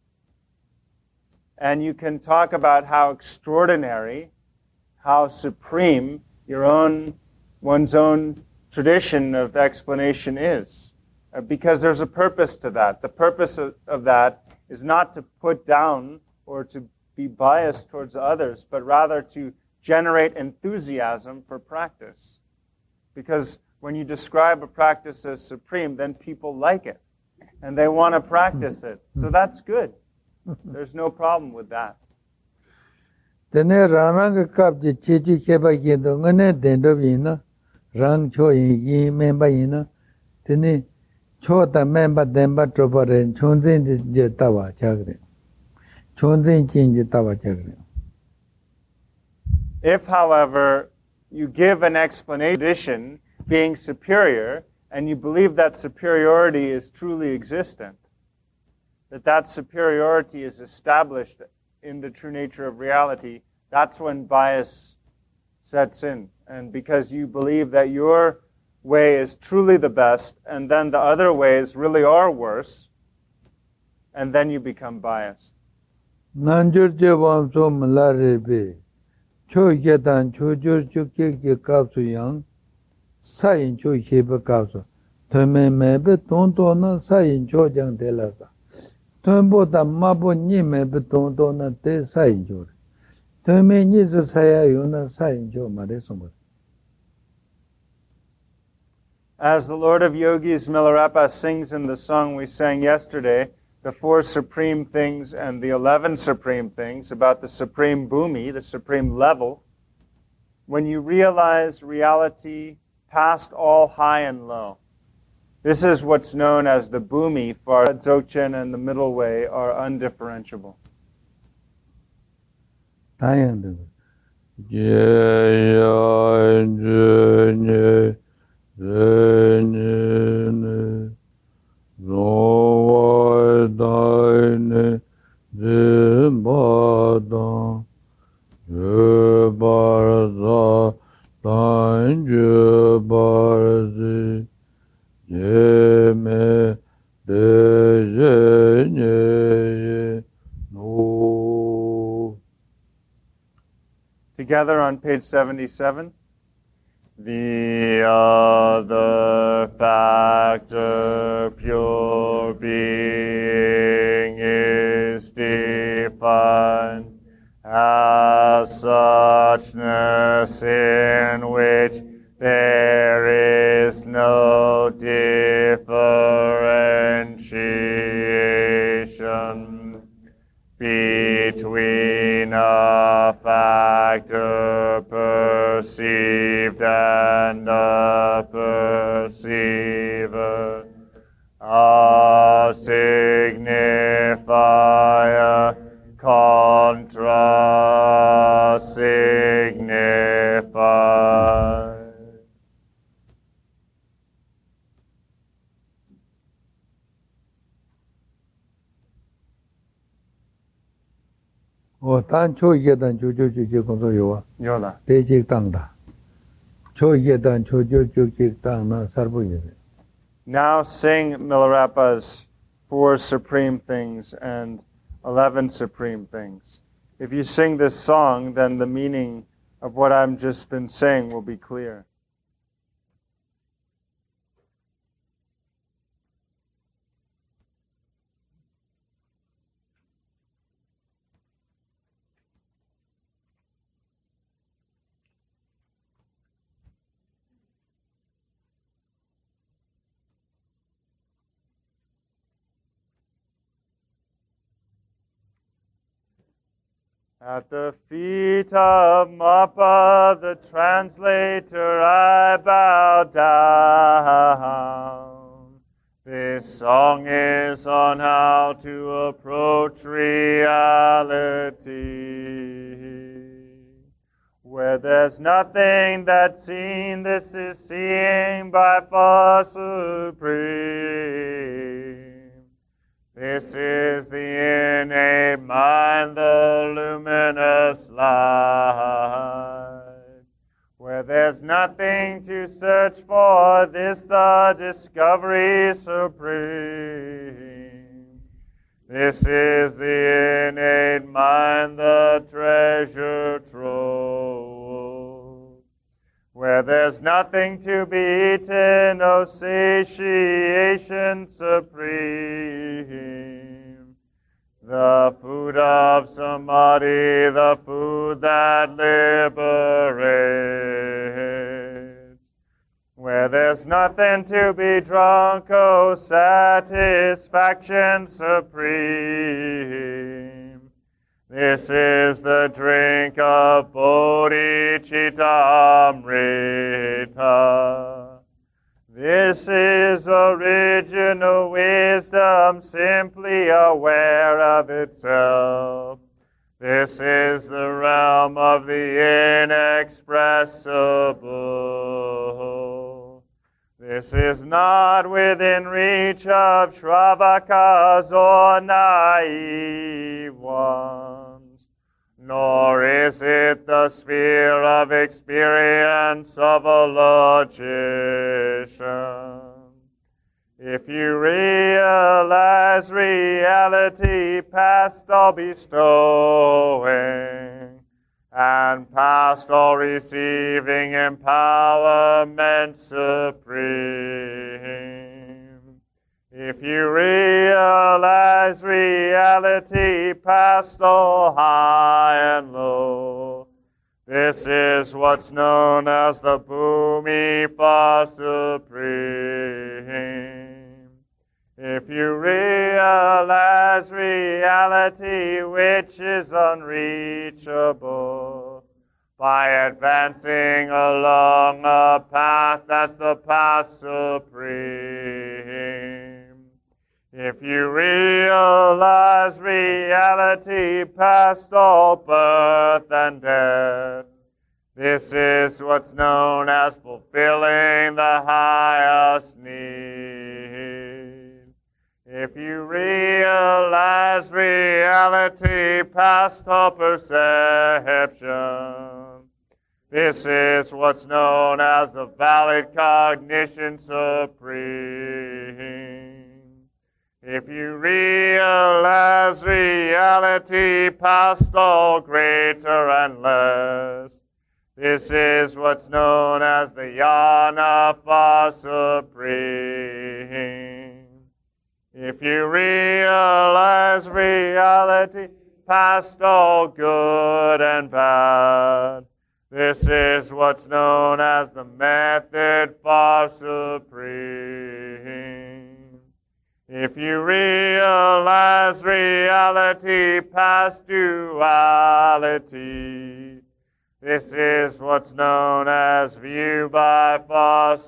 And you can talk about how extraordinary, how supreme one's own tradition of explanation is, because there's a purpose to that. The purpose of that is not to put down or to be biased towards others, but rather to generate enthusiasm for practice. Because when you describe a practice as supreme, then people like it, and they want to practice it. So that's good. There's no problem with that. Tene ranang kap je chechi keba kendo ngane dendo bina rang cho yi memba ina tene chota memba demba tropare chonzen je tawa chagre chonzen chinje tawa chagre. If, however, you give an explanation being superior, and you believe that superiority is truly existent, that superiority is established in the true nature of reality, that's when bias sets in. And because you believe that your way is truly the best, and then the other ways really are worse, and then you become biased. Nanjur je wamso malarebe cho yedan cho jur cho ke kapsu yang sayin cho hebe kapsu tome mebe tonto na sayin cho jang delasa tombo da mabo ni mebe tonto na te sayin cho tome ni zo saya yona sayin cho mare sombo. As the Lord of Yogis Milarepa sings in the song we sang yesterday, the 4 supreme things and the 11 supreme things about the supreme bhumi, the supreme level, when you realize reality past all high and low, this is what's known as the bhumi, for Dzogchen and the middle way are undifferentiable. barzi yeme dejenye no. Together on page 77. The other factor, pure being, is defined as suchness in which there is no differentiation between a factor perceived and a perceiver, a signifier contra signified. 단 초이게단 조조조조 건소요와 Yola. 대직당다. 초이게단 조조조직당나 살보이네. Now sing Milarepa's 4 supreme things and 11 supreme things. If you sing this song, then the meaning of what I've just been saying will be clear. At the feet of Mappa, the translator, I bow down. This song is on how to approach reality. Where there's nothing that's seen, this is seeing by far supreme. This is the innate mind, the luminous light. Where there's nothing to search for, this the discovery supreme. This is the innate mind, the treasure trove. Where there's nothing to be eaten, no satiation supreme. The food of samadhi, the food that liberates. Where there's nothing to be drunk, oh satisfaction supreme. This is the drink of bodhicitta amrita. This is original wisdom, simply aware of itself. This is the realm of the inexpressible. This is not within reach of Shravakas or naive ones, nor is it the sphere of experience of a logician. If you realize reality past all bestowing, and past all receiving empowerment supreme. If you realize reality past all high and low, this is what's known as the Bhumipa Supreme. If you realize reality which is unreachable, by advancing along a path that's the path supreme. If you realize reality past all birth and death, this is what's known as fulfilling the highest need. If you realize reality past all perception, This is what's known as the valid cognition supreme. If you realize reality past all greater and less, this is what's known as the Jnana supreme. If you realize reality past all good and bad, this is what's known as the method far supreme. If you realize reality past duality, this is what's known as view by far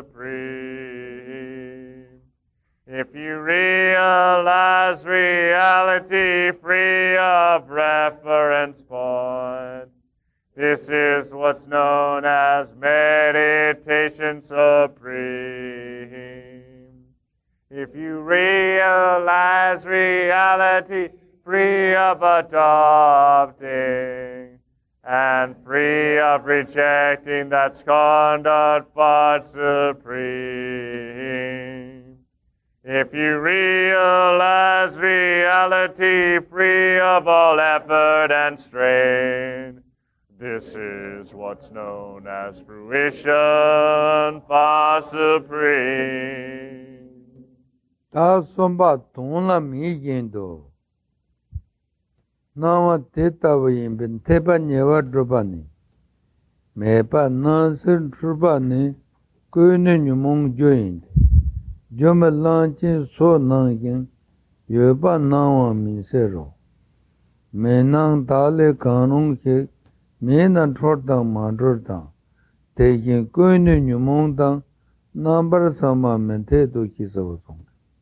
supreme. If you realize reality free of reference point, this is what's known as meditation supreme. If you realize reality free of adopting and free of rejecting, that's conduct part supreme. If you realize reality free of all effort and strain, this is what's known as fruition far supreme. Ta somba tongla mi yendo. Nama teta vayin bin tepa nyewa drupa ni. Mepa nansir trupa ni kuyne nyumong joyinde. Jome lanchin so nangin yoba nangwa min sero. Menang tale kanung ke menan chortang mandrotang. Tekin kuyne nyumong tang nambar sama mente to kisavasong.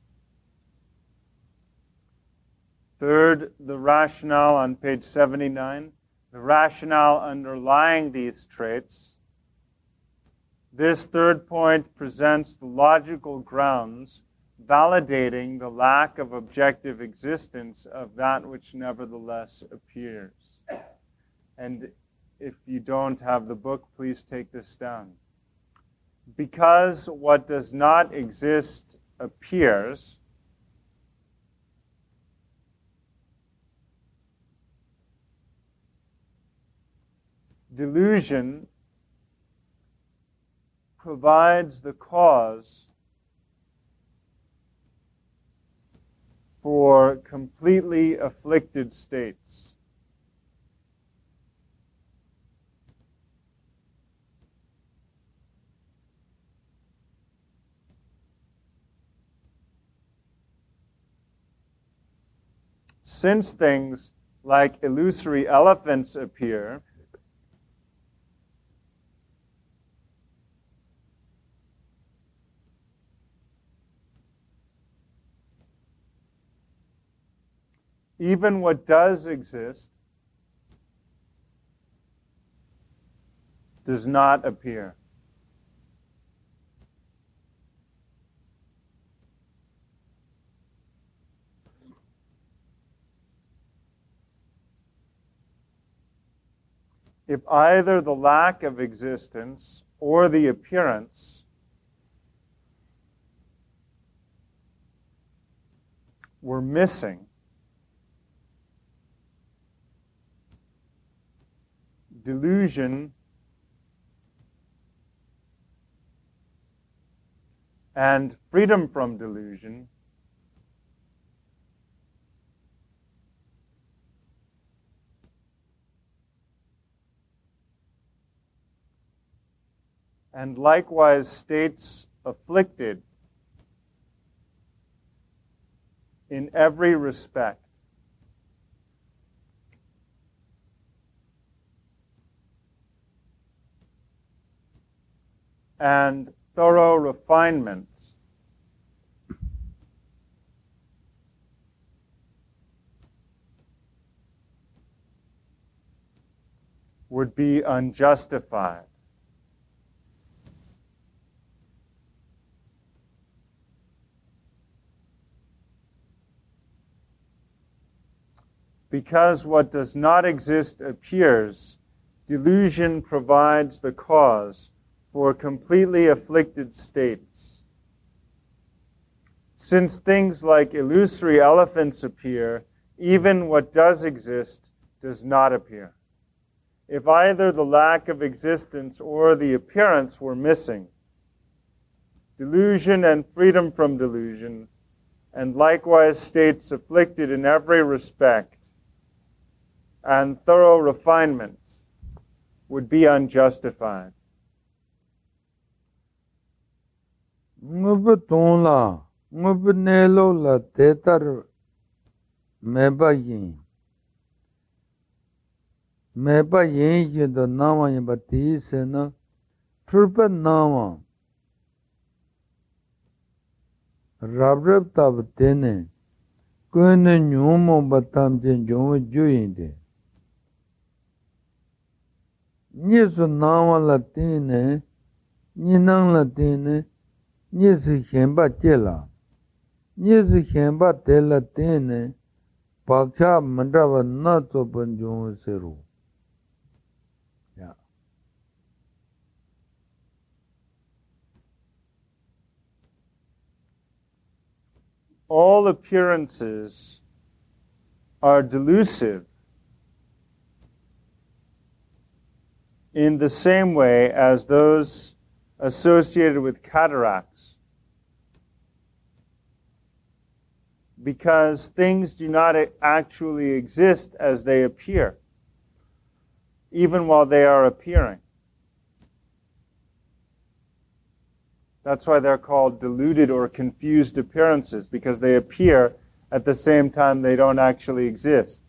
Third, the rationale on page 79, the rationale underlying these traits. This third point presents the logical grounds validating the lack of objective existence of that which nevertheless appears. And if you don't have the book, please take this down. Because what does not exist appears, delusion provides the cause for completely afflicted states. Since things like illusory elephants appear, even what does exist does not appear. If either the lack of existence or the appearance were missing, delusion and freedom from delusion and likewise states afflicted in every respect and thorough refinement would be unjustified. Because what does not exist appears, delusion provides the cause for completely afflicted states. Since things like illusory elephants appear, even what does exist does not appear. If either the lack of existence or the appearance were missing, delusion and freedom from delusion, and likewise states afflicted in every respect, and thorough refinement would be unjustified. Meba yin yin do nama yin ba ti se na turpa nama rab tab tene kune nyumo ba tam jen jumu ju yin de nisu nama la tene ninang la tene nisu shenpa che la nisu shenpa te la tene paksha mandrava na tsopan jumu se ru. All appearances are delusive in the same way as those associated with cataracts, because things do not actually exist as they appear, even while they are appearing. That's why they're called deluded or confused appearances, because they appear at the same time they don't actually exist.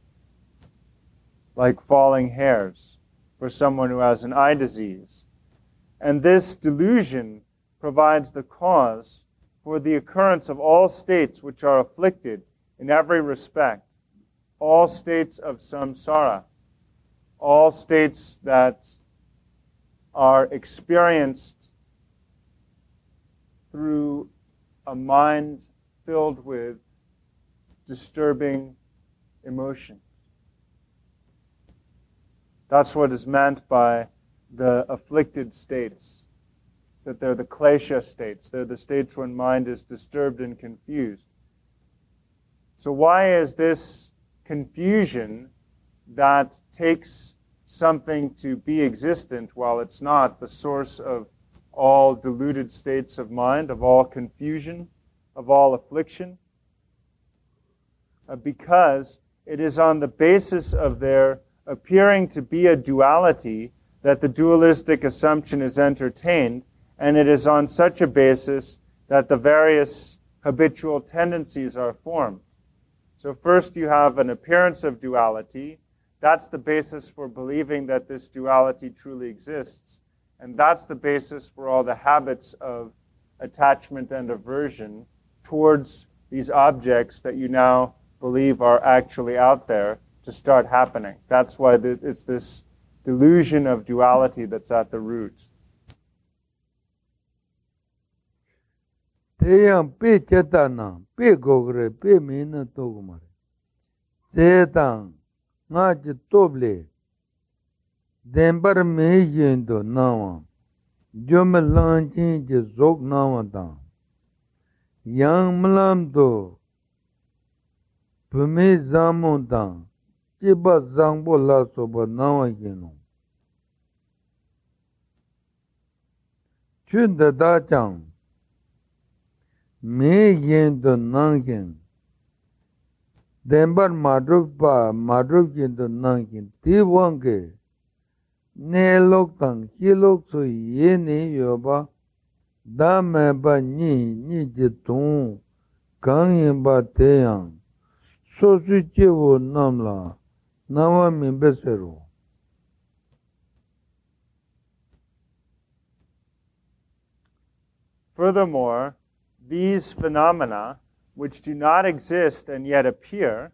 Like falling hairs for someone who has an eye disease. And this delusion provides the cause for the occurrence of all states which are afflicted in every respect, all states of samsara, all states that are experienced through a mind filled with disturbing emotions. That's what is meant by the afflicted states. That they're the klesha states. They're the states when mind is disturbed and confused. So why is this confusion that takes something to be existent while it's not the source of all deluded states of mind, of all confusion, of all affliction? Because it is on the basis of their appearing to be a duality that the dualistic assumption is entertained, and it is on such a basis that the various habitual tendencies are formed. So first you have an appearance of duality. That's the basis for believing that this duality truly exists. And that's the basis for all the habits of attachment and aversion towards these objects that you now believe are actually out there to start happening. That's why it's this delusion of duality that's at the root. Teyang pe chetana, pe gogre, pe mina togumare. Zetang, ngaji toble. Dembar me yendo nawa, jome lanchin je zog nawa tang. Yang malam do, pume zamon tang, chiba zangbo la soba nawa yeno. Chun da da chang, me yendo nangin. Dembar madrup yendo nangin, ti wange. Ne lok tang ki lok so ye ne yo ba da me ba ni je tong kang yin ba te yang so su che wo nam la na wa min be se ro. Furthermore, these phenomena, which do not exist and yet appear,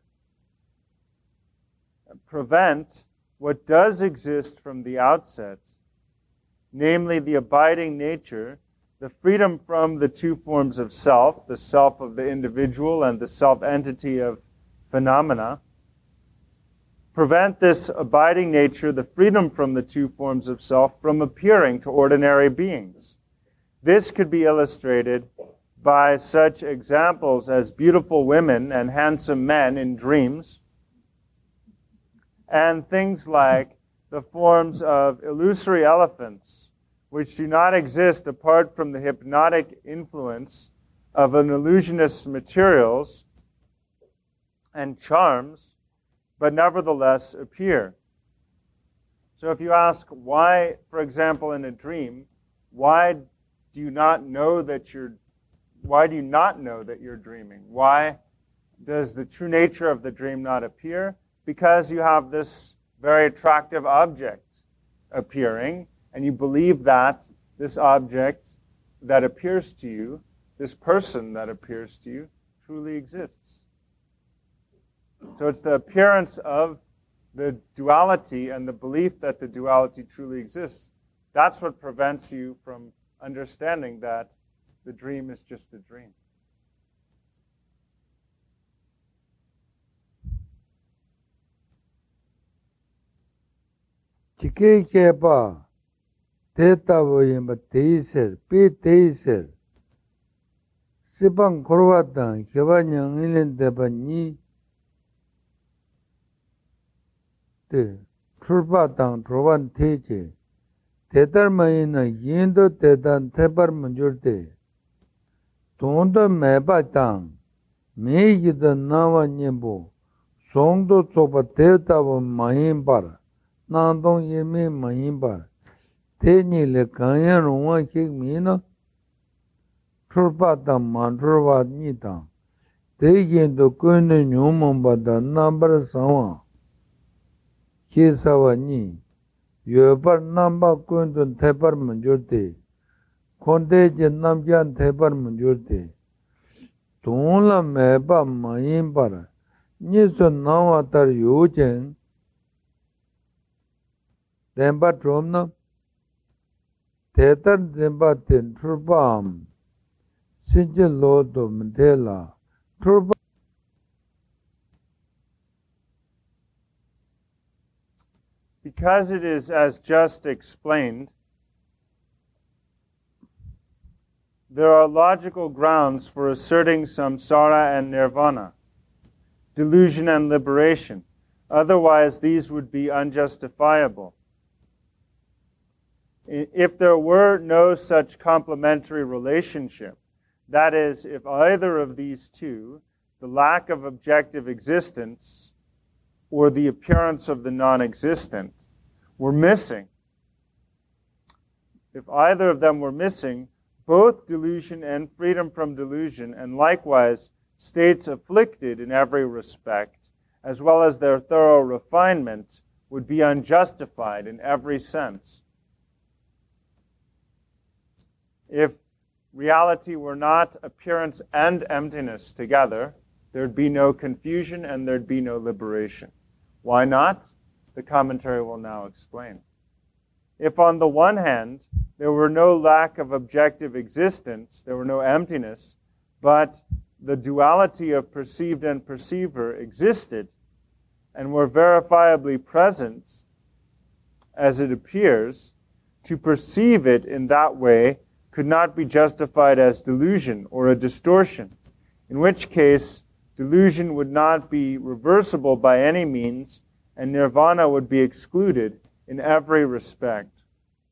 prevent what does exist from the outset, namely the abiding nature, the freedom from the two forms of self, the self of the individual and the self-entity of phenomena, prevent this abiding nature, the freedom from the two forms of self, from appearing to ordinary beings. This could be illustrated by such examples as beautiful women and handsome men in dreams, and things like the forms of illusory elephants, which do not exist apart from the hypnotic influence of an illusionist's materials and charms, but nevertheless appear. So if you ask why, for example, in a dream, why do you not know that you're dreaming? Why does the true nature of the dream not appear? Because you have this very attractive object appearing, and you believe that this object that appears to you, this person that appears to you, truly exists. So it's the appearance of the duality and the belief that the duality truly exists. That's what prevents you from understanding that the dream is just a dream. Chike kepa teta voyemba teiser, pe teiser. Sipang korwatan keba nyangilin deba ni te churpatang trovan teche. Tetar mayina yendo tetan tepar manjurte. Tonda meba tang me yida nawa nyembo. Songdo sopa teta va mayin par. Nandong yeme mayin par. Tenyi le kanya rungwa kik mina. Churpatang manchurva nitang. Te yendo kune nyumamba da nambar sawa. Kisawa ni. Yobar namba kundun tepar manjurte. Konde je namjan tepar manjurte. Tungla meba mayin par. Niso nawa tar yujen. Tempa tromna. Tetar tempa ten churpaam. Sinje lodo mtela. Churpa. Because it is as just explained, there are logical grounds for asserting samsara and nirvana, delusion and liberation. Otherwise, these would be unjustifiable. If there were no such complementary relationship, that is, if either of these two, the lack of objective existence or the appearance of the non-existent, were missing, if either of them were missing, both delusion and freedom from delusion, and likewise states afflicted in every respect, as well as their thorough refinement, would be unjustified in every sense. If reality were not appearance and emptiness together, there'd be no confusion and there'd be no liberation. Why not? The commentary will now explain. If on the one hand, there were no lack of objective existence, there were no emptiness, but the duality of perceived and perceiver existed and were verifiably present as it appears, to perceive it in that way could not be justified as delusion or a distortion, in which case delusion would not be reversible by any means, and nirvana would be excluded in every respect.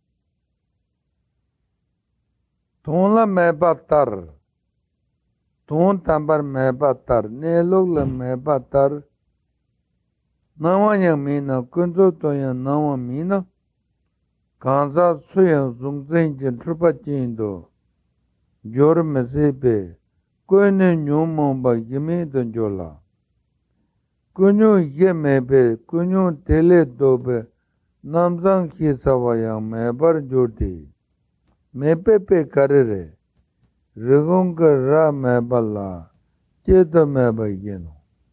Tonla mebatar, ton tambar mebatar, nelogla mebatar, nawanya mina, kunzo toya nawa mina, kanza suya zungzenjin trupa jindo, jor mesepe, kwenye nyumomba yime donjola. Kunyo yemebe, kunyo tele dobe, namzang kisawaya mebar jodi. Mepepe karere, rigunga ra mebala, cheta meba yeno.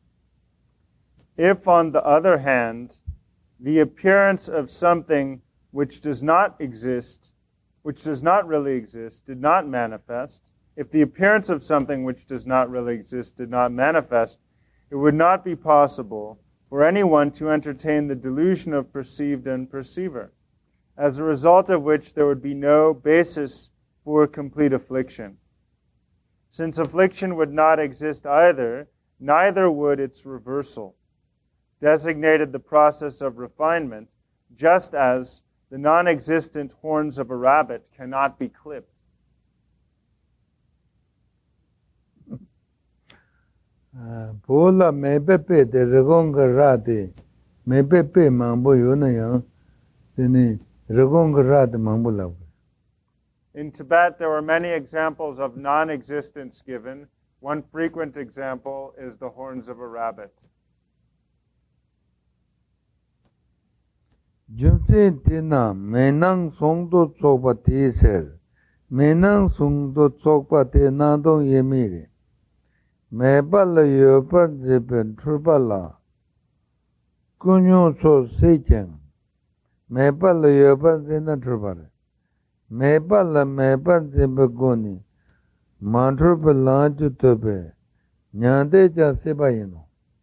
If, on the other hand, the appearance of something which does not exist, which does not really exist, did not manifest, if the appearance of something which does not really exist did not manifest, it would not be possible for anyone to entertain the delusion of perceived and perceiver, as a result of which there would be no basis for complete affliction. Since affliction would not exist either, neither would its reversal, designated the process of refinement, just as the non-existent horns of a rabbit cannot be clipped. Bola mepepe de regonga rade, mepepe mambo yona yang, tene regonga rade mambo lawa. In Tibet, there were many examples of non-existence given. One frequent example is the horns of a rabbit. Jumse tina menang songdo tsokpa te ser, menang songdo tsokpa te nandong yemire, mebala yopar zepen turbala, kunyo so seichang, mebala yopar zena turbala. Mebala mebar zebegoni, manturba lanju tobe, nyande ja sebayino.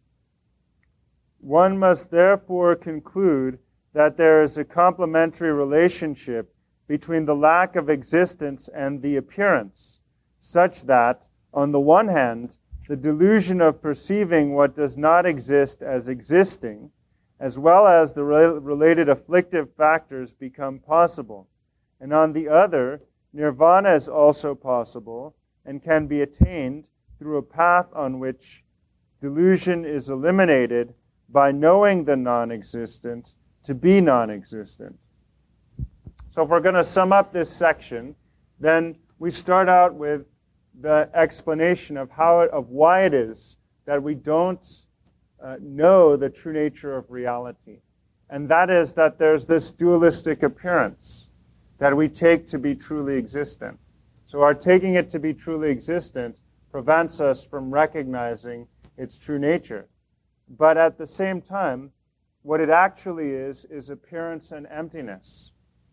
One must therefore conclude that there is a complementary relationship between the lack of existence and the appearance, such that, on the one hand, the delusion of perceiving what does not exist as existing, as well as the related afflictive factors become possible. And on the other, nirvana is also possible and can be attained through a path on which delusion is eliminated by knowing the non-existent to be non-existent. So if we're going to sum up this section, then we start out with the explanation of why it is that we don't know the true nature of reality. And that is that there's this dualistic appearance that we take to be truly existent. So our taking it to be truly existent prevents us from recognizing its true nature. But at the same time, what it actually is appearance and emptiness.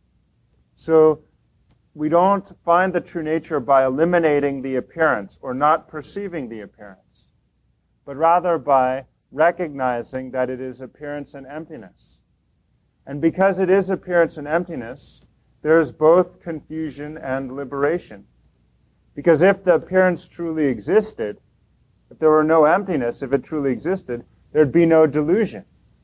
So we don't find the true nature by eliminating the appearance or not perceiving the appearance, but rather by recognizing that it is appearance and emptiness. And because it is appearance and emptiness, there is both confusion and liberation. Because if the appearance truly existed, if there were no emptiness, if it truly existed, there'd be no delusion.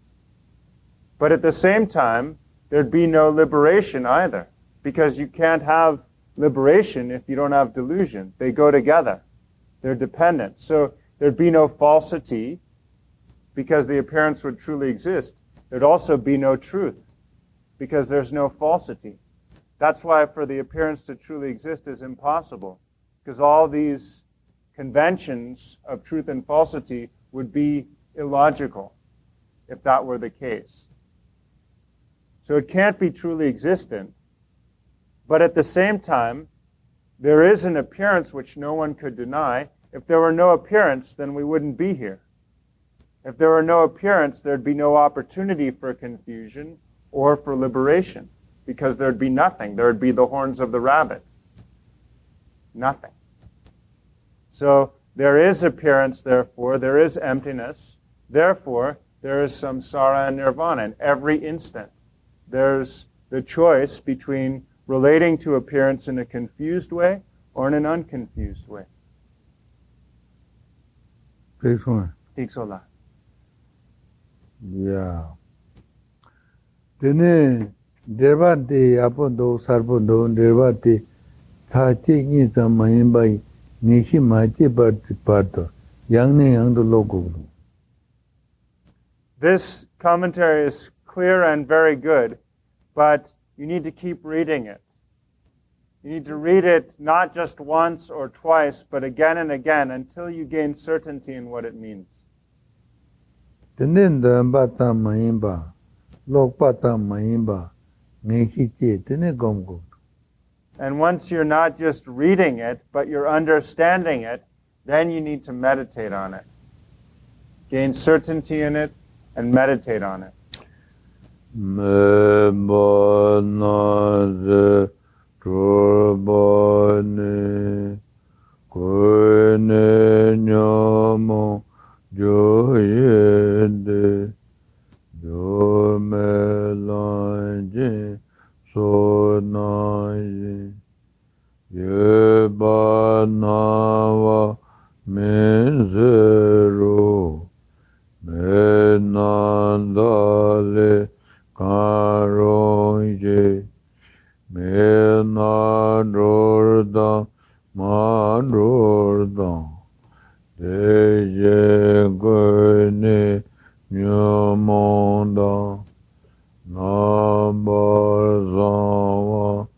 But at the same time, there'd be no liberation either, because you can't have liberation if you don't have delusion. They go together. They're dependent. So there'd be no falsity, because the appearance would truly exist. There'd also be no truth, because there's no falsity. That's why for the appearance to truly exist is impossible, because all these conventions of truth and falsity would be illogical if that were the case. So it can't be truly existent, but at the same time, there is an appearance which no one could deny. If there were no appearance, then we wouldn't be here. If there were no appearance, there'd be no opportunity for confusion or for liberation, because there'd be nothing. There'd be the horns of the rabbit. Nothing. So there is appearance, therefore, there is emptiness. Therefore, there is samsara and nirvana. In every instant, there's the choice between relating to appearance in a confused way or in an unconfused way. Tiksola. Yeah. Tene dervati apondo sarbondo dervati thati ni tamayin bai nishi machi parto yangne yangdo logo. This commentary is clear and very good, but you need to keep reading it. You need to read it not just once or twice, but again and again until you gain certainty in what it means. Tenen da bata mayimba, lokpata mayimba, neshi che tene gomgo. And once you're not just reading it, but you're understanding it, then you need to meditate on it. Gain certainty in it and meditate on it. Me banare turbane koene nyamo joyende Yebanava Menzero Menandale Karonje Menadorda Madorda Deje Gune Nyamonda Nambazawa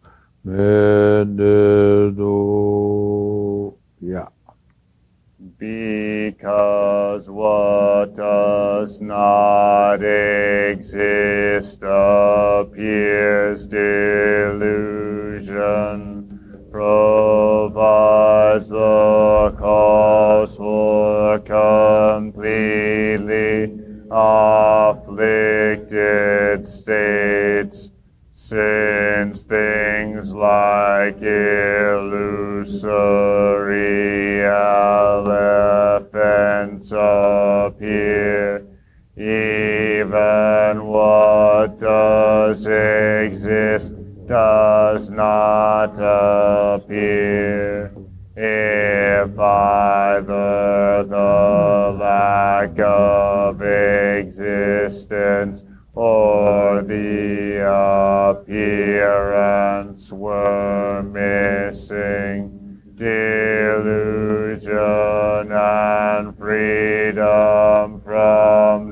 Mededo. Yeah. Because what does not exist appears delusion, provides the cause for completely afflicted states, since things like illusory elephants appear, even what does exist does not appear. If either the lack of existence or the appearance were missing, delusion and freedom from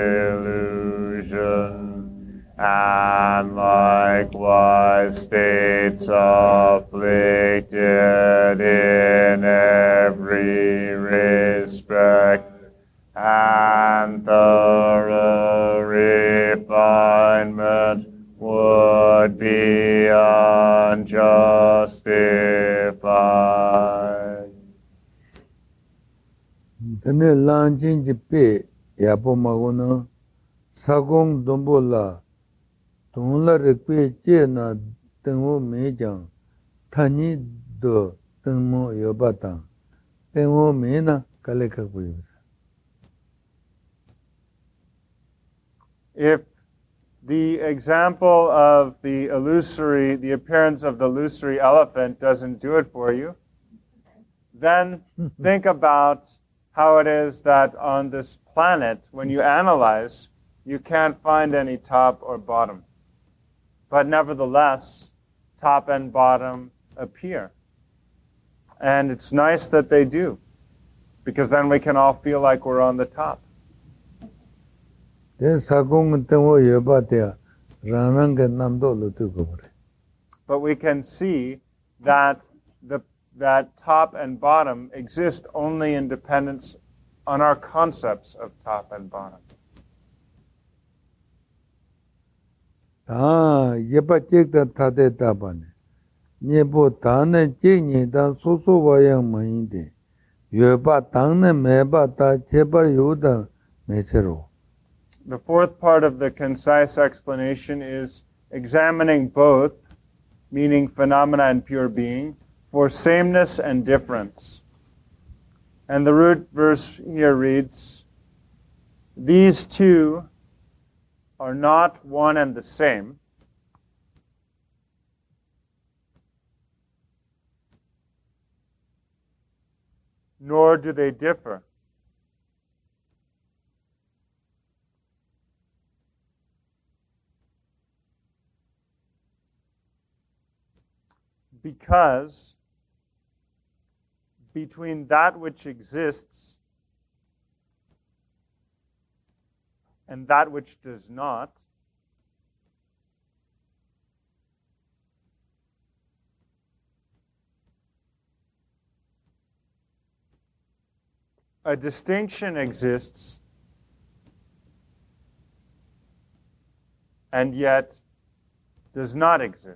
delusion, and likewise states afflicted in every respect, and thorough refinement would be unjustified. Tene lanchin jipe yapo magona sagong dombola tongla rekpe che na tengwo mejang tani do tengmo yobata tengwo mena kaleka kuyo. If the example of the appearance of the illusory elephant doesn't do it for you, then think about how it is that on this planet, when you analyze, you can't find any top or bottom. But nevertheless, top and bottom appear. And it's nice that they do, because then we can all feel like we're on the top. But we can see that that top and bottom exist only in dependence on our concepts of top and bottom. The fourth part of the concise explanation is examining both, meaning phenomena and pure being, for sameness and difference. And the root verse here reads, "These two are not one and the same, nor do they differ. Because between that which exists and that which does not, a distinction exists, and yet does not exist.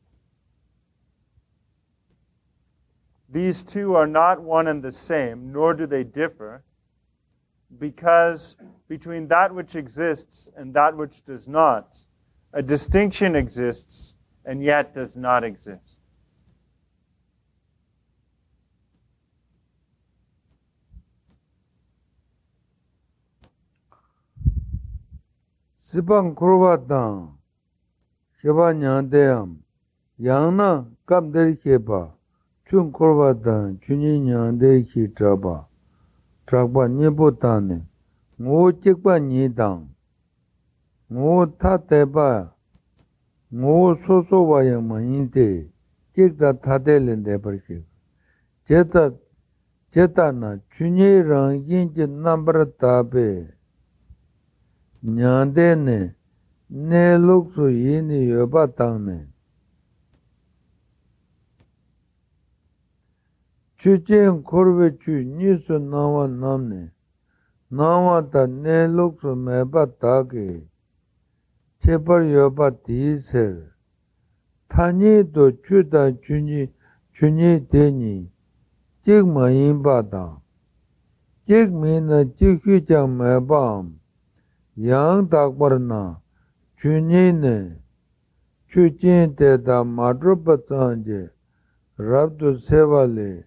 These two are not one and the same, nor do they differ, because between that which exists and that which does not, a distinction exists and yet does not exist." Sibang kurwatang, Shiva Nyandayam, Yana Kamderi Kepa, Chun Korvatan, Chunin Deki Traba, Traba Nibotane, Ngo Chikpa Nidang, Ngo Tateba, Ngo Soso Vayama Inte, Chikta Tadelen de Pershik. Chetana, Chuni Rang Yinchi Nambra Tabe, Nyandene, Ne Luksu Yini Yobatane. Chuchen Korve Chu Nisu Nawa Namne, Nawa Ta Ne Luksu Meba Tage, Chepar Yoba Tiser, Tani Do Chuta Chuni Deni, Jigma Yinbata, Jigmina Jikhuchang Mebam, Yang Dakbarna, Chunine, Chuchen Teta Madrupa Sanje, Rabdu Sevale,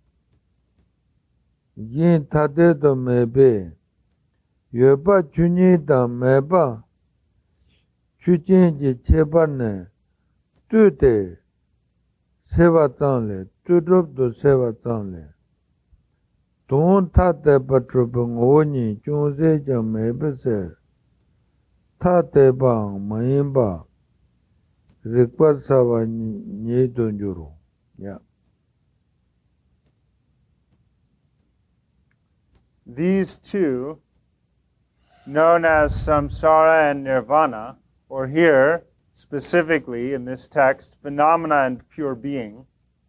Yin Tadeto Mebe, Yoba Chunita Meba, Chuchinji Cheparne, Tute, Sevatanle, Tudrup Sevatanle. Don't tate patrupung oni, Chunse Jam Mebese, Tate Bang, Mayimba, Rikpat Sava Nidunjuru. Yeah. These two, known as samsara and nirvana, or here, specifically in this text, phenomena and pure being,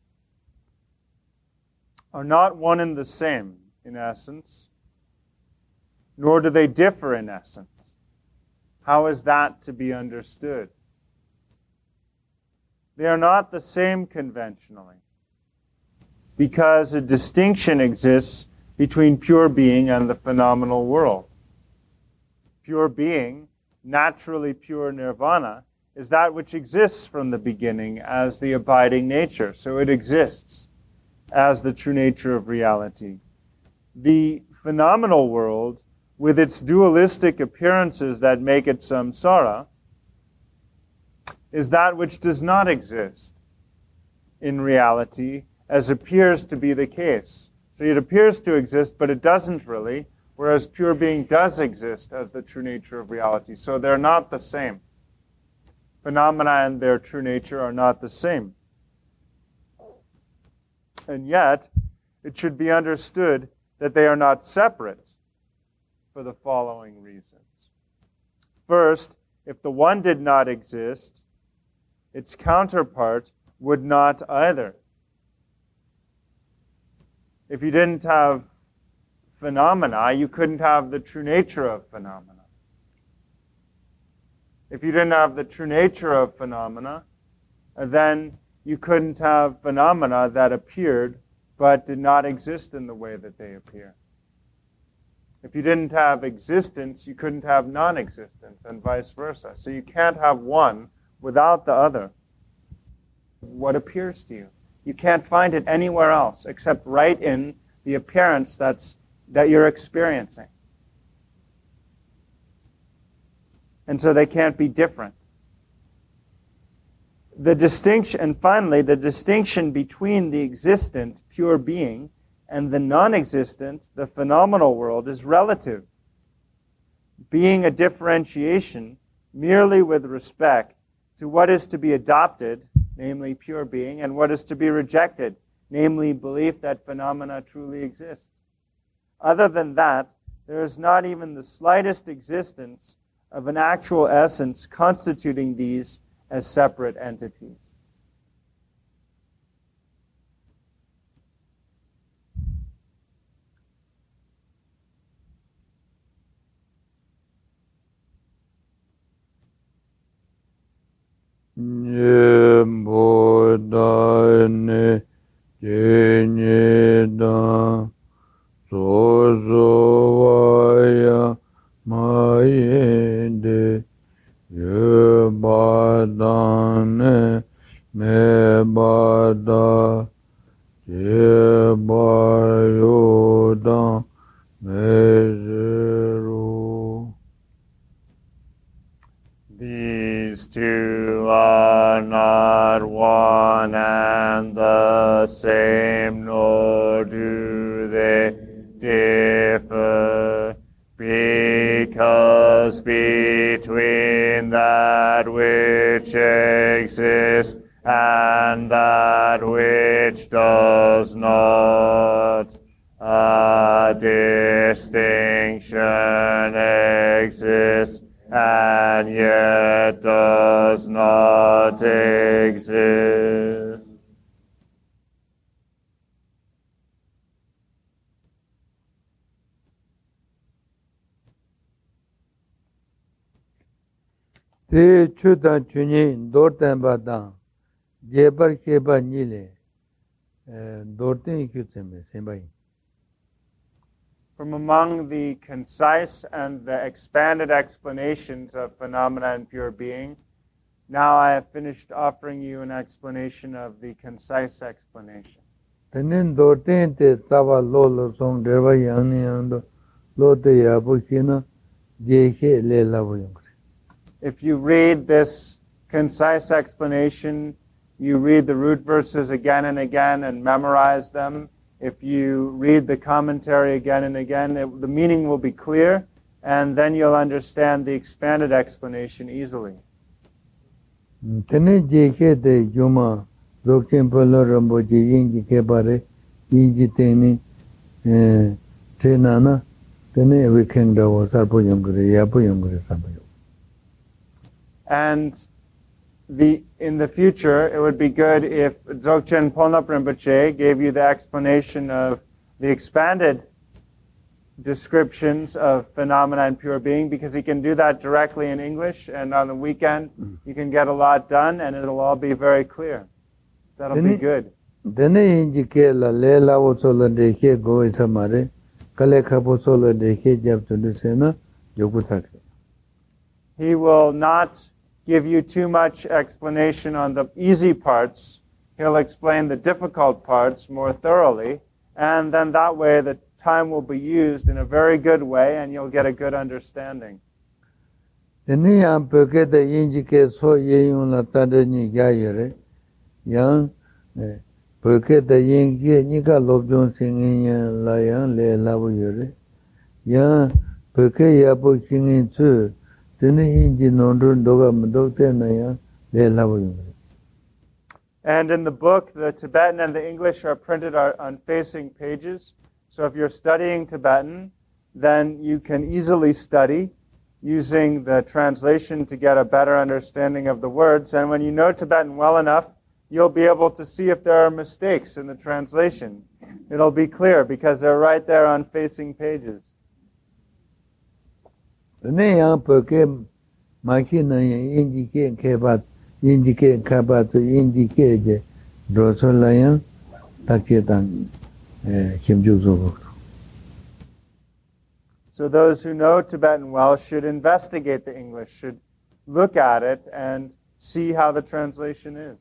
are not one and the same in essence, nor do they differ in essence. How is that to be understood? They are not the same conventionally, because a distinction exists between pure being and the phenomenal world. Pure being, naturally pure nirvana, is that which exists from the beginning as the abiding nature. So it exists as the true nature of reality. The phenomenal world, with its dualistic appearances that make it samsara, is that which does not exist in reality as appears to be the case. So it appears to exist, but it doesn't really, whereas pure being does exist as the true nature of reality. So they're not the same. Phenomena and their true nature are not the same. And yet, it should be understood that they are not separate for the following reasons. First, if the one did not exist, its counterpart would not either. If you didn't have phenomena, you couldn't have the true nature of phenomena. If you didn't have the true nature of phenomena, then you couldn't have phenomena that appeared but did not exist in the way that they appear. If you didn't have existence, you couldn't have non-existence, and vice versa. So you can't have one without the other. What appears to you? You can't find it anywhere else except right in the appearance that you're experiencing. And so they can't be different. The distinction, and finally, the distinction between the existent, pure being, and the non-existent, the phenomenal world, is relative, being a differentiation merely with respect to what is to be adopted, namely pure being, and what is to be rejected, namely belief that phenomena truly exist. Other than that, there is not even the slightest existence of an actual essence constituting these as separate entities. Bodhane Jenyeda Sozovaya Mayende Yebadane Mebada Yebayoda Mezeru. These two are are not one and the same, nor do they differ, because between that which exists and that which does not, a distinction exists and yet does not exist. Te chuta chuni dorten badang jebar keba nile dorten kyuteme sembai. From among the concise and the expanded explanations of phenomena and pure being, now I have finished offering you an explanation of the concise explanation. Tenen dorten te tava lo song derva yang yang lo te yabu kina jehe le labu yung. If you read this concise explanation, you read the root verses again and again and memorize them. If you read the commentary again and again, the meaning will be clear, and then you'll understand the expanded explanation easily. Tene jehe de yuma dokchen pala rambo je yinji kebare yinji teni tenana tene wikenda wo sarpo yungre yapo yungre sabayo. And in the future, it would be good if Dzogchen Ponlop Rinpoche gave you the explanation of the expanded descriptions of phenomena and pure being, because he can do that directly in English, and on the weekend you can get a lot done and it'll all be very clear. That'll be good. Dene yinji ke la le la wo solo de ke go isamare kale khapo solo de ke jab tundu sena yoku sakhe. He will not give you too much explanation on the easy parts. He'll explain the difficult parts more thoroughly, and then that way the time will be used in a very good way and you'll get a good understanding. Tene yang peke de yinji ke so ye yung la tade ni ya yere yang peke de yinji ni ka lobjon singin yang la yang le la bu yere yang peke ya bu singin tsu tene yinji nondun doga mdokte na yang le la bu yere. And in the book, the Tibetan and the English are printed on facing pages. So if you're studying Tibetan, then you can easily study using the translation to get a better understanding of the words. And when you know Tibetan well enough, you'll be able to see if there are mistakes in the translation. It'll be clear because they're right there on facing pages. Tene yang peke maki na yang yinji ke kebat yinji ke kabat yinji ke je droso la yang takche tang kimjuk zo. So those who know Tibetan well should investigate the English, should look at it and see how the translation is.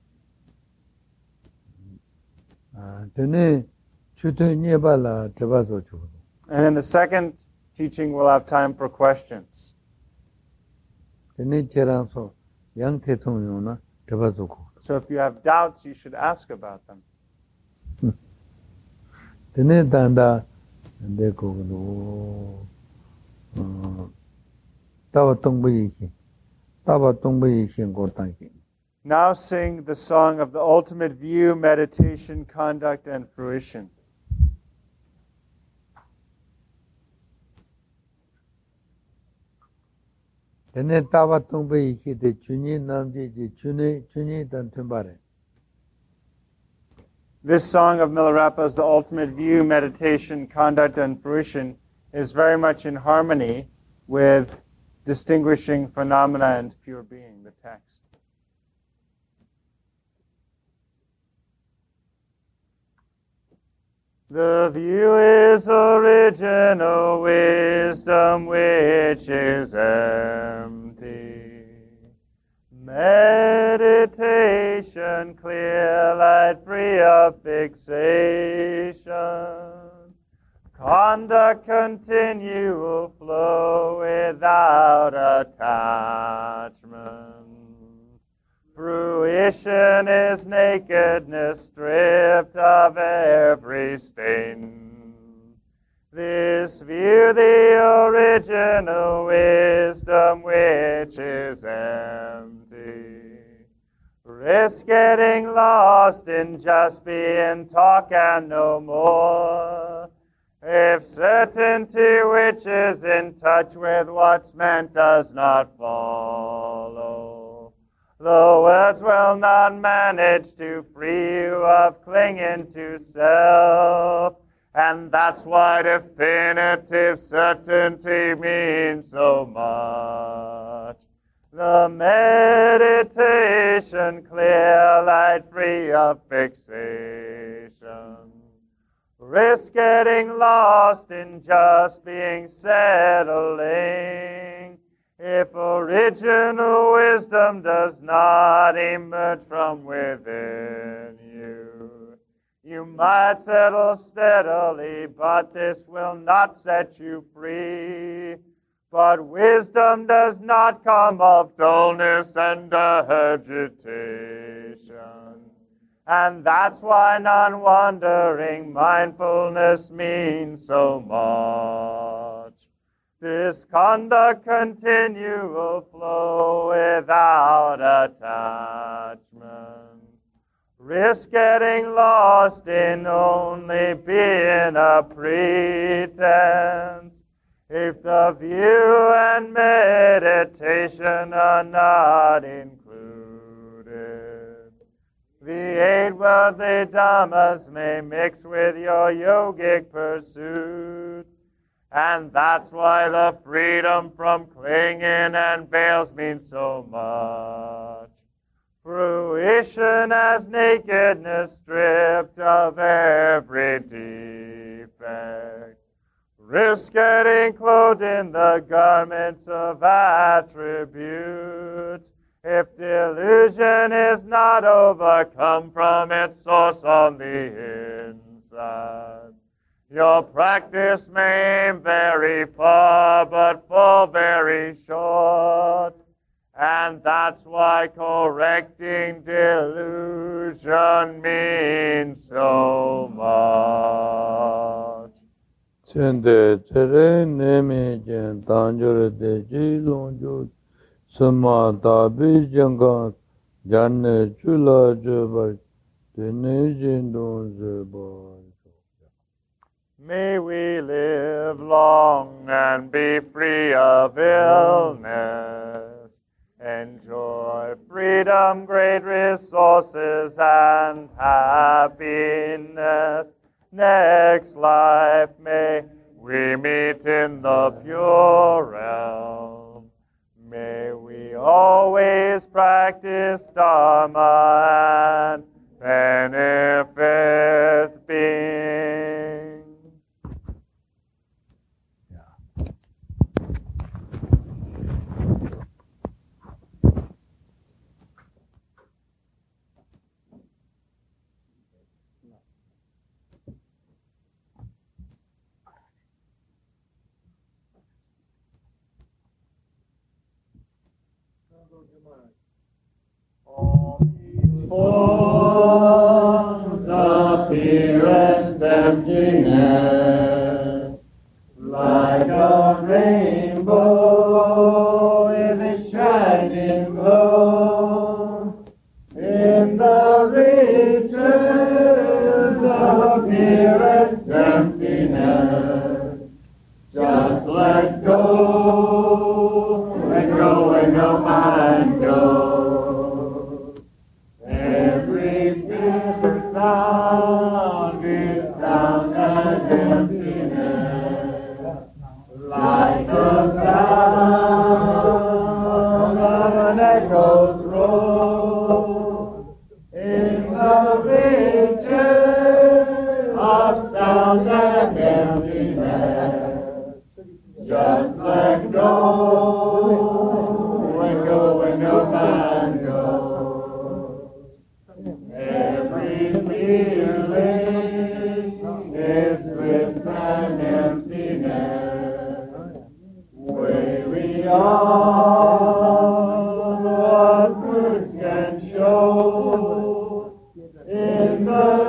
Tene chuto nyeba la teba zo chu. And in the second teaching, we'll have time for questions. Tene cherang so yang te thong yo na teba zo ko. So if you have doubts, you should ask about them. Tene danda de ko lo tawa tong bi yin ko tang ki. Now sing the song of the ultimate view, meditation, conduct, and fruition. Tene tawa tong bi ki de chuni nam ji chuni dan thumbare. This song of Milarepa's, the ultimate view, meditation, conduct, and fruition, is very much in harmony with distinguishing phenomena and pure being, the text. The view is original wisdom which is empty. Meditation, clear light, free of fixation. Conduct, continual flow without attachment. Fruition is nakedness stripped of every stain. This view the original wisdom which is empty. Risk getting lost in just being talk and no more. If certainty which is in touch with what's meant does not follow, the words will not manage to free you of clinging to self. And that's why definitive certainty means so much. The meditation clear, light, free of fixation. Risk getting lost in just being settling. If original wisdom does not emerge from within you, you might settle steadily, but this will not set you free. But wisdom does not come of dullness and agitation. And that's why non-wandering mindfulness means so much. This conduct continual flow without attachment. Risk getting lost in only being a pretense. If the view and meditation are not included, the 8 worldly dhammas may mix with your yogic pursuit. And that's why the freedom from clinging and veils means so much. Fruition as nakedness stripped of every defect. Risk getting clothed in the garments of attributes. If delusion is not overcome from its source on the inside, your practice may aim very far, but fall very short. And that's why correcting delusion means so much. Chende tere neme jen tanjore de jilonjo sama tabi janga janne chula jeba tene jindon jeba. May we live long and be free of illness. Enjoy freedom, great resources, and happiness. Next life may we meet in the pure realm. May we always practice Dharma and benefits beings. Forms appearance emptiness, like a rainbow in its shining glow. In the riches of appearance emptiness, just let go, and no mind go. Sound is sound and emptiness, like the sound of an echo's roll. In the riches of sound and emptiness, just let go, and no mind go. Feeling is bliss and emptiness. Weary all what words can show. the